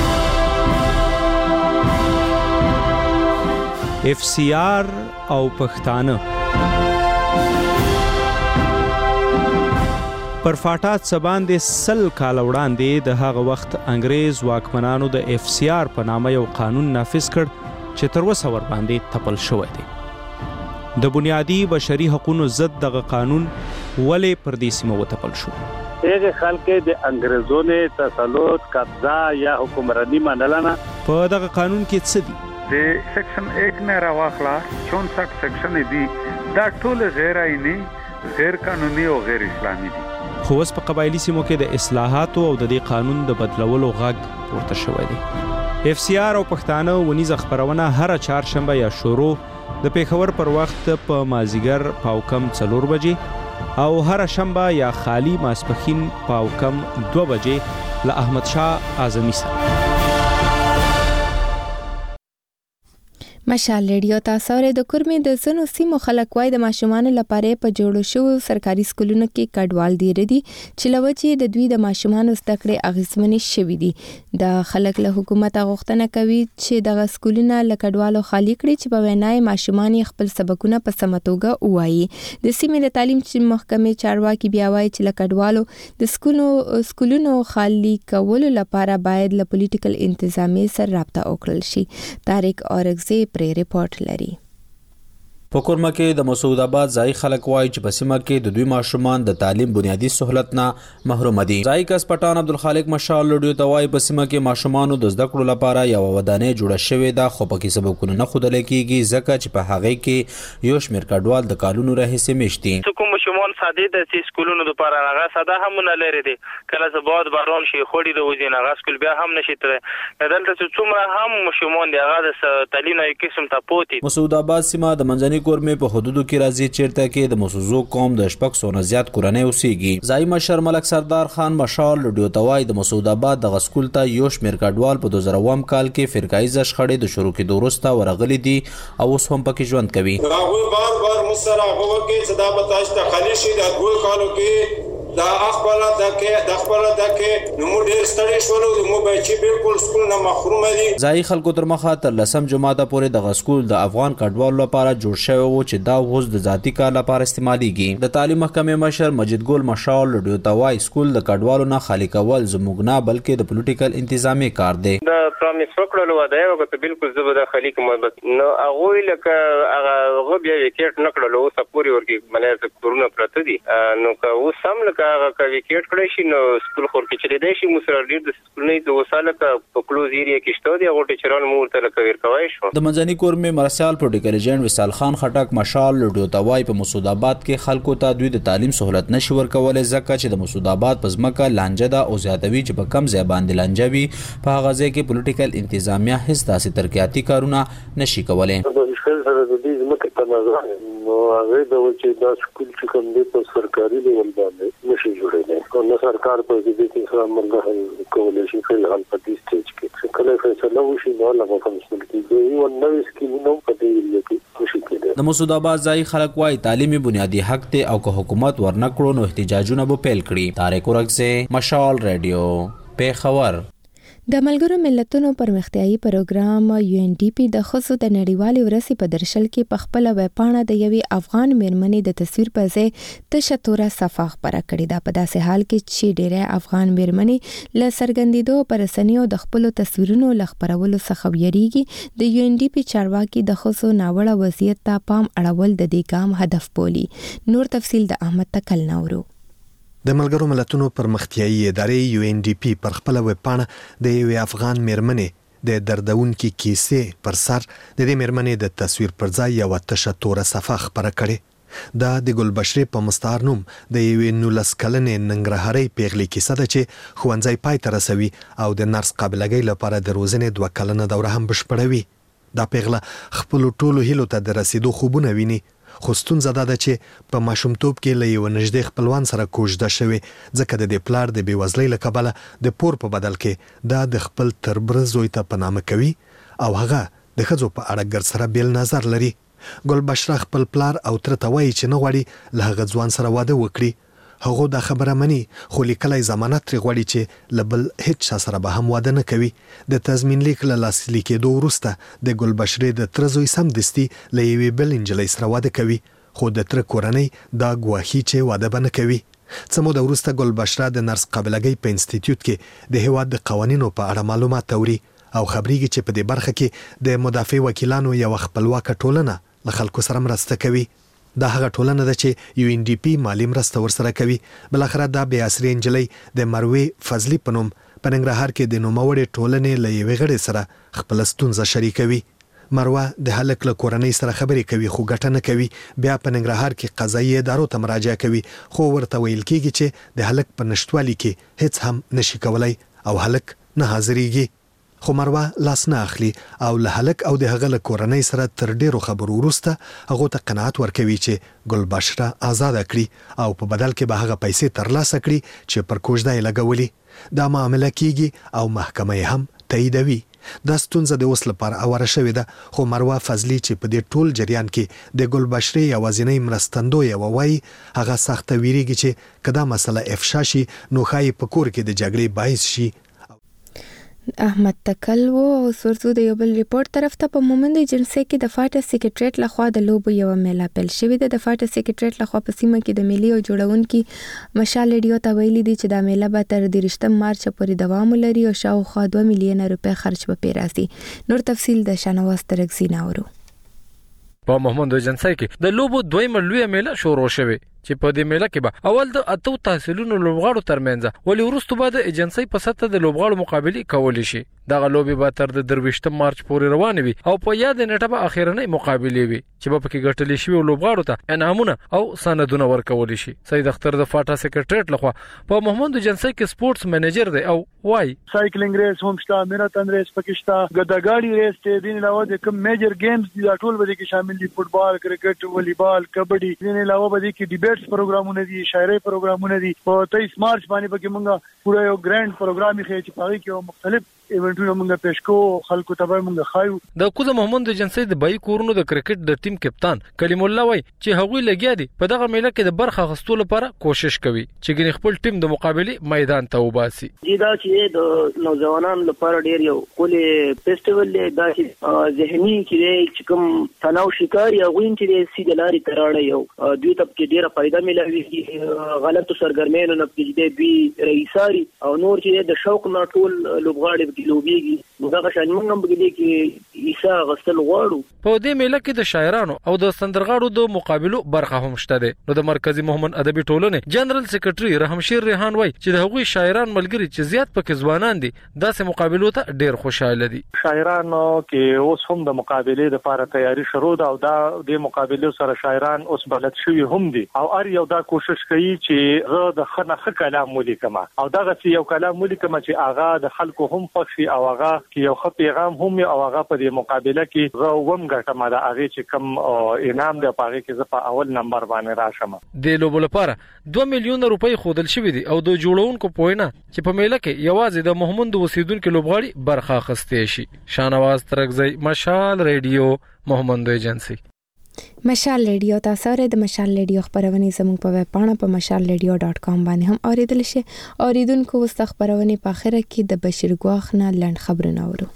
اف سی آر او پښتانه پر فاټات سباندې سل کال وړاندې د هغه وخت انګریز واکمنانو د اف سی آر په نامه یو قانون نافذ کړ چې تر اوسه ور باندې تپل شوی دی. د بنیادی بشري حقوقو ضد دغه قانون ولې پر دې سیمه وتپل شو. هغه خلک د انګريزونو تسلط قبضه یا حکمرانی منلنه. په دغه قانون کې څه دي؟ د سیکشن ایک نه راوخلا چونسठ سیکشن دي دا ټول غیر آئینی، غیر قانوني او غیر اسلامي دي. خو اوس په قبایلی سیمو کې د اصلاحاتو او د دې قانون د بدلولو غږ پورته شوی دی. اف سی آر او پښتانه ونیزه خبرونه هر چهارشنبه یا شروع د پیښور پر وخت په مازیګر پاو کم څلور بجې او هر شنبه یا خالی ماسپخین پاو کم دو بجې له احمد شاه اعظمي سره. مشال ریډیو تاسو ری د کورمې د زنو سیمو خلک وای د ماشومان لپاره په جوړو شو سرکاري سکولونو کې کډوال دی ردی چې لوچې د دوی د ماشومان زده کړې اغیزمنې شوې دي. د خلک له حکومت غوښتنه کوي چې د سکولونو له کډوالو خالی کړي چې په وینای ماشومان خپل سبقونه په سمتوګه وایي. د سیمې د تعلیم محکمې چارواکي بیا وایي چې له کډوالو د سکولونو سکولونو خالی کولو لپاره باید له پولیټیکل انتظامیه سره رابطه وکړل شي. طارق اورغزی پرې ریپورت لري. په کورما کې د مسعود آباد ځای خلک وایي چې په سیمه کې د دوی ماشومان د تعلیم بنیادی سہولت نه محروم دي. ځای کس پټان عبدالخالق مشال لډیو ته وایي په سیمه کې ماشومانو د زده کړو لپاره یو ودانۍ جوړه شوې ده خو په کې سبقونه نه ښودل کېږي ځکه چې په هغه کې یو شمېر کډوال د کالونو راهیسې میشتي. کوم ماشومان ساده د سی سکولونو لپاره هغه ساده هم نه لري دي کله زباد بارون شي خوړي د وزین هغه سکول بیا هم نشي تر دلته څومره هم ماشومان دی هغه د تعلیم یو قسم ته پوتي. مسعود آباد سیمه د منځني کورمې په حدودو کې راځي چیرته کې د مسوزو قوم د شپږ سوه زیات کورنۍ اوسېږي. ځای مشر ملک سردار خان مشال لډیو توای د مسعود آباد د غسکول ته یو شمېر کډوال په دوه زره اووم کال کې فرقایي شخړې د شروع کېدو وروسته ورغلي دي او اوس هم پکې ژوند کوي. هغوی بار بار مسره هغه کې صدا بتاش ته خالي شي د دوه کالو کې دا خپل دکې د خپل دکې نو موږ ډېر ستړي شولو نو به چې بالکل سکول نه محروم دي. ځای خلکو تر مخه تر لسم جماعته پورې د غسکول د افغان کډوالو لپاره جوړ شوی و چې دا اوس د ذاتی کار لپاره استعمالېږي. د تعلیم محکمې مشر مجید ګل مشال لډیو ته وایي سکول د کډوالو نه خالی کول زموږ نه بلکې د پولیټیکل انتظامی کار دی. د پرامیس وکړلو ودا یو که بالکل زبر د خالی کوم نو هغه لکه هغه بیا وکټ نکړلو اوس پوری ورکی ملای کورونه پرته دي نو که اوس هم لکه هغه وکټ کړی شي نو سکول خور کې چلی دی شي مسره ډیر د سکول نه د وساله په کلوز ایریا کې شته دی هغه ټیچران مور ته لکه ور کوي شو. د منځني کورمې مرسال پروتیکل ایجنټ وصال خان خټک مشال لډیو توای په مسعود آباد کې خلکو ته دوی د تعلیم سہولت نشي ورکولای ځکه چې د مسعود آباد په ځمکه لانجه ده او زیاتوي چې په کم ځای باندې لانجه وي په هغه ځای کې پولیټیکل انتظامیه هیڅ داسې ترقیاتي کارونه نشي کولای. نو هغه د چې دا سکول چې کوم دی په سرکاري لیول باندې نشي جوړېدای او نه سرکار په دې کې څه عمل کولای شي په حال په دې سټیج کې کله فیصله وشي نو هغه په مسل کې دی یو نوې سکیم نو په دې کې نشي کېدای. د مسعود آباد ځای خلک وايي تعلیمي بنیادی حق ته او که حکومت ورنکړو نو احتجاجونه به پیل کړي. طارق اورغزی مشال ریډیو پیښور. د ملګرو ملتونو پرمختیايي پروګرام یو ان ډي پی د خصوص د نړیوالې ورځې په درشل کې په خپل ویبپاڼه د یوې افغان میرمنې د تصویر په ځای تشتوره صفحه خپره کړې ده په داسې حال کې چې ډېری افغان میرمنې له څرګندېدو په رسنیو د خپلو تصویرونو له خپرولو څخه ویریږي. د یو ان ډي پی چارواکي د خصوص ناوړه وضعیت ته پام اړول د دې ګام هدف بولي. نور تفصیل د احمد تکل نورو. د ملګرو ملتونو پرمختیايي ادارې یو ان ډي پی پر خپل ویبپاڼه د یوې افغان میرمنې د دردونکې کیسې پر سر د دې میرمنې د تصویر پر ځای یوه تشه توره صفحه خپره کړې. دا د ګلبشرې په مستعار نوم د یوې نولس کلنې ننګرهارۍ پیغلې کیسه ده چې ښوونځی پای ته رسوي او د نرس قابلګۍ لپاره د روزنې دوه کلنه دوره هم بشپړوي. دا پیغله خپلو ټولو هیلو ته د رسیدو خوبونه ویني خو ستونزه دا ده چې په ماشومتوب کې له یوه نږدې خپلوان سره کوژده شوې ځکه د دې پلار د بېوزلۍ له کبله د پور په بدل کې دا د خپل تربره زوی ته په نامه کوي او هغه د ښځو په اړه ګرد سره بیل نظر لري. ګلبشره خپل پلار او تره ته وایي چې نه غواړي له هغه ځوان سره واده وکړي. هغه دا خبره مني خو لیکلی ضمانت ترې غواړي چې له بل هیڅ چا سره به هم واده نه کوي. د تضمین لیک له لاسلیک کېدو وروسته د ګلبشرې د تره زوی سمدستي له یوې بل نجلۍ سره واده کوي خو د تره کورنۍ دا ګواښي چې واده به نه کوي. څه موده وروسته ګلبشره د نرس قابلګۍ په انسټیټیوټ کې د هیواد د قوانینو په اړه معلومات اوري او خبرېږي چې په دې برخه کې د مدافع وکیلانو یوه خپلواکه ټولنه له خلکو سره مرسته کوي. دا هغه ټولنه ده چې یو ان ډي پی مالی مرسته ورسره کوي. بل اخر دا بیا اسری انجلی د مروې فضلی پنوم په ننګرهار کې د نوموړې ټولنې له یوې غړي سره خپل ستونزه شریکوي. مروه د هلک له کورنۍ سره خبرې کوي خو ګټه نه کوي. بیا په ننګرهار کې قضایي ادارو ته مراجعه کوي خو ورته ویل کېږي چې د هلک په نشټوالي کې هیڅ هم نشي کولای او هلک نه حاضرېږي. خو مروه لاس نه اخلي او له هلک او د هغه له کورنۍ سره تر ډیرو خبرو وروسته هغه ته قناعت ورکوي چې ګل بشره آزاد کړي او په بدل کې به هغه پیسې ترلاسه کړي چې پر کوژده یې لګولي. دا معامله کیږي او محکمه هم تاییدوي. دا ستونزه د اوس لپاره اوره شوې ده خو مروه فضلی چې په دې ټول جریان کې د ګل بشري یوازینۍ مرستندوی وایي هغه سخته ویریږي چې کدا مسله افشا شي نو ښایي په کور کې د جګړې باعث شي. احمد تکل و او سورزو د یو بل ریپورت طرف ته په مومند ایجنسی کې د فاټا سیکریټریټ لخوا د لوبو یو میله پیل شوې ده. د فاټا سیکریټریټ لخوا په سیمه کې د ملي او جوړونکي مشال ریډیو ته ویلي دي چې دا میله به تر دېرشم مارچ پورې دوام ولري او شاوخوا دوه میلیونه روپۍ خرج به پرې راسي. نور تفصیل د شانواز ترکزي ناورو. په مومند ایجنسی کې د لوبو دویمه لویه میله شروع شوه چې په دې میله کې به اول د اتو تحصیلونو لوبغاړو ترمنځ ولې وروسته به د ایجنسی په سطح د لوبغاړو مقابله کول شي. دغه لوبي به تر د درويشتم مارچ پورې روان وي او په یاد نیټه به اخیرنۍ مقابله وي چې په کې ګټل شي لوبغاړو ته انعامونه او سندونه ورکول شي. سید اختر د فاټا سیکریټریټ لخوا په مومند ایجنسی کې سپورتس منیجر دی او وای سایکلینګ ریس هم شته، میراتون ریس پکې شته، ګډاګاړي ریس ته دین علاوه د کوم میجر گیمز دي ټول به کې شامل دي. فوتبال، کرکټ، والیبال، کبډي، دین علاوه به کې ډیبیټس پروګرامونه دي، شاعري پروګرامونه دي. په تیئیس مارچ باندې پکې مونږه پورا یو ګرانډ پروګرام یې چې پاره کې مختلف ایونټونه مونږه پیش کوو، خلکو ته به مونږه خایو. د کوزه محمد ایجنسی د بای کورونو د کرکټ د ټیم کپتان کلیم الله وای چې هغوی لګیا دي په دغه میله کې د برخه غستو لپاره کوشش کوي چې ګنې خپل ټیم د مقابله میدان ته وباسي. دا چې د نوجوانانو لپاره ډیر یو کولې فیسټیوال دی، دا چې ذهني کې کوم تناو شکار یا وین چې سیده لاري تراړه یو دوی ته کې ډیره فائدہ ملوي. غلطو سرګرمیانو نه کې دوی رئیساري او نور چې د شوق نه ټول لوبغاړي لوبيږي دغه شان موږ هم بګلې کې عیسی غسل غواړو. په دې میله کې د شاعرانو او د سندرغاړو د مقابلو برخه هم شته ده. نو د مرکزی محمد ادبي ټولنې جنرال سیکریټري رحمشیر ریحان وای چې د هغوی شاعران ملګری چې زیات پکې ځوانان دي داسې مقابلو ته ډیر خوشاله دي. شاعرانو کې اوس هم د مقابله لپاره تیاری شروع ده او دا د مقابلو سره شاعران اوس بلد شوي هم دي او ار یو دا کوشش کوي چې زه د خنخ کلام ولیکم او دغه یو کلام ولیکم چې اغا د خلکو هم شي او هغه کې یو ښه پیغام هم او هغه په دې مقابله کې زه وم ګټم دا هغه چې کم انعام دی په هغه کې زه په اول نمبر باندې راشم. د لوبو لپاره دوه میلیونه روپۍ خودل شوې دي او د جوړونکو پوینه چې په میله کې یوازې د محمد اوسیدونکو لوبغاړي برخه اخیستې شي. شانواز ترکزی، مشال ریډیو، محمد ایجنسی. مشال ریډیو تاسو لري د مشال ریډیو خبرونه زموږ په ویب پاڼه په مشال ریډیو ډاټ کام باندې هم اوریدل شي. اوریدونکو وست خبرونه په اخره کې د بشیر ګواخ نه لند خبرونه اورو.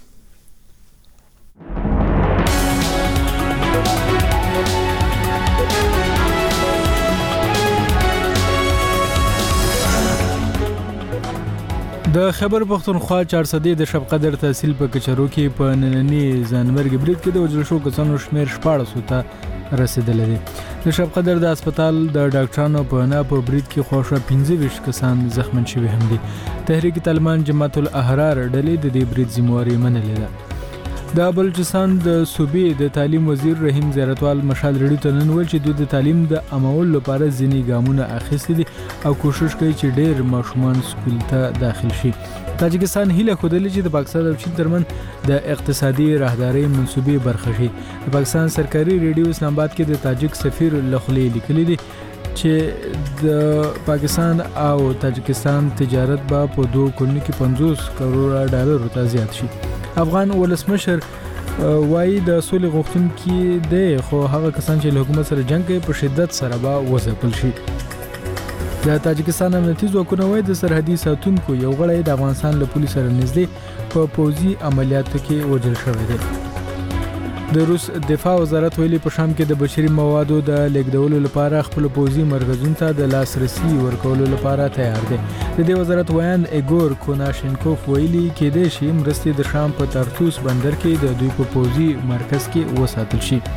د خبر پښتونخوا چار صدې د شب قدر تحصیل په کچرو کې په نننی ځانمرګ برید کې د وژل شو کسانو شمیر شپاړس ته رسیدلی دی. د شب قدر د هسپتال د ډاکټرانو په نه په برید کې خوښه پنځه ویشت کسان زخمن شوي هم دي. تحریک طالبان جماعت الاحرار ډلې د دې برید ذمہواري منلې ده. د بلوچستان د صوبې د تعلیم وزیر رحیم زیارتوال مشال ریډیو ته نن ویل چې دوی د تعلیم د عمول لپاره ځینې ګامونه اخیستي دي او کوشش کوي چې ډېر ماشومان سکول ته داخل شي. تاجکستان هیله خوده چې د پاکستان او چین ترمن د اقتصادي راهداري منصوبې برخه شي. د پاکستان سرکاري ریډیو اسلام آباد کې د تاجک سفیر لخلی لیکلي دي چې د پاکستان او تاجکستان تجارت به په دوه کلونو کې پنځوس کروڑ ډالر ته زیات شي. افغان ولسمشر وایي د سولې غوښتونکي دی خو هغه کسان چې له حکومت سره جنګ کوي په شدت سره به وځپل شي. د تاجکستان امنیتي ځواکونه وایي د سرحدي ساتونکو یو غړی د افغانستان له پولیسو سره نږدې په پوځي عملیاتو کې وژل شوی دی. د روس دفاع وزارت ویلي په شام کې د بشري موادو د لیږدولو لپاره خپل پوځي مرکزونو ته د لاسرسي ورکولو لپاره تیار دی. د دې وزارت ویان ایګور کوناشنکوف ویلي کېدای شي مرستې د شام په ترتوس بندر کې د دوی په پوځي مرکز کې وساتل شي.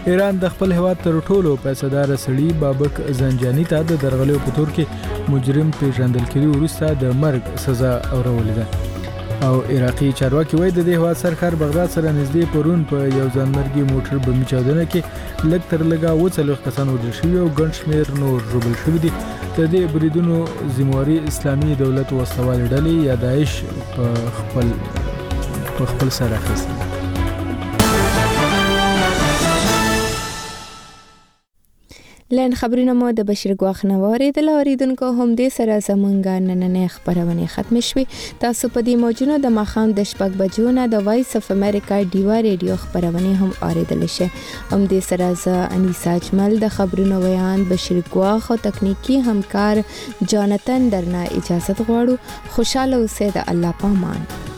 ایران د خپل هیواد تر ټولو پیسه‌دار سړي بابک زنجاني ته د درغلۍ په تور کې مجرم پیژندل کړي وروسته د مرګ سزا اورولې ده. او عراقي چارواکي وایي د دې هیواد سرکار بغداد سره نږدې پرون په یو ځانمرګي موټر بمي چاودنه کې لږ تر لږه اووه څلوېښت کسان وژل شوي او ګڼ شمېر نور ژوبل شوي دي. د دې بریدونو ذمواري اسلامي دولت وسلوالې ډلې یا داعش په خپل په خپل سر اخیستې. لن خبرونه مو د بشیر ګواخ نواري د لاریدونکو هم دې سره زمونږه نننې خبرونه ختم شوي. تاسو په دې موجونو د مخام د شپږ بجو نه د وایس اف امریکا ډیوا ریډیو خبرونه هم اوریدل شي. هم دې سره ز انیسا اجمل د خبرونو بیان بشیر ګواخ او تکنیکی همکار جانتن درنه اجازه غواړو. خوشاله اوسئ. د الله پامان.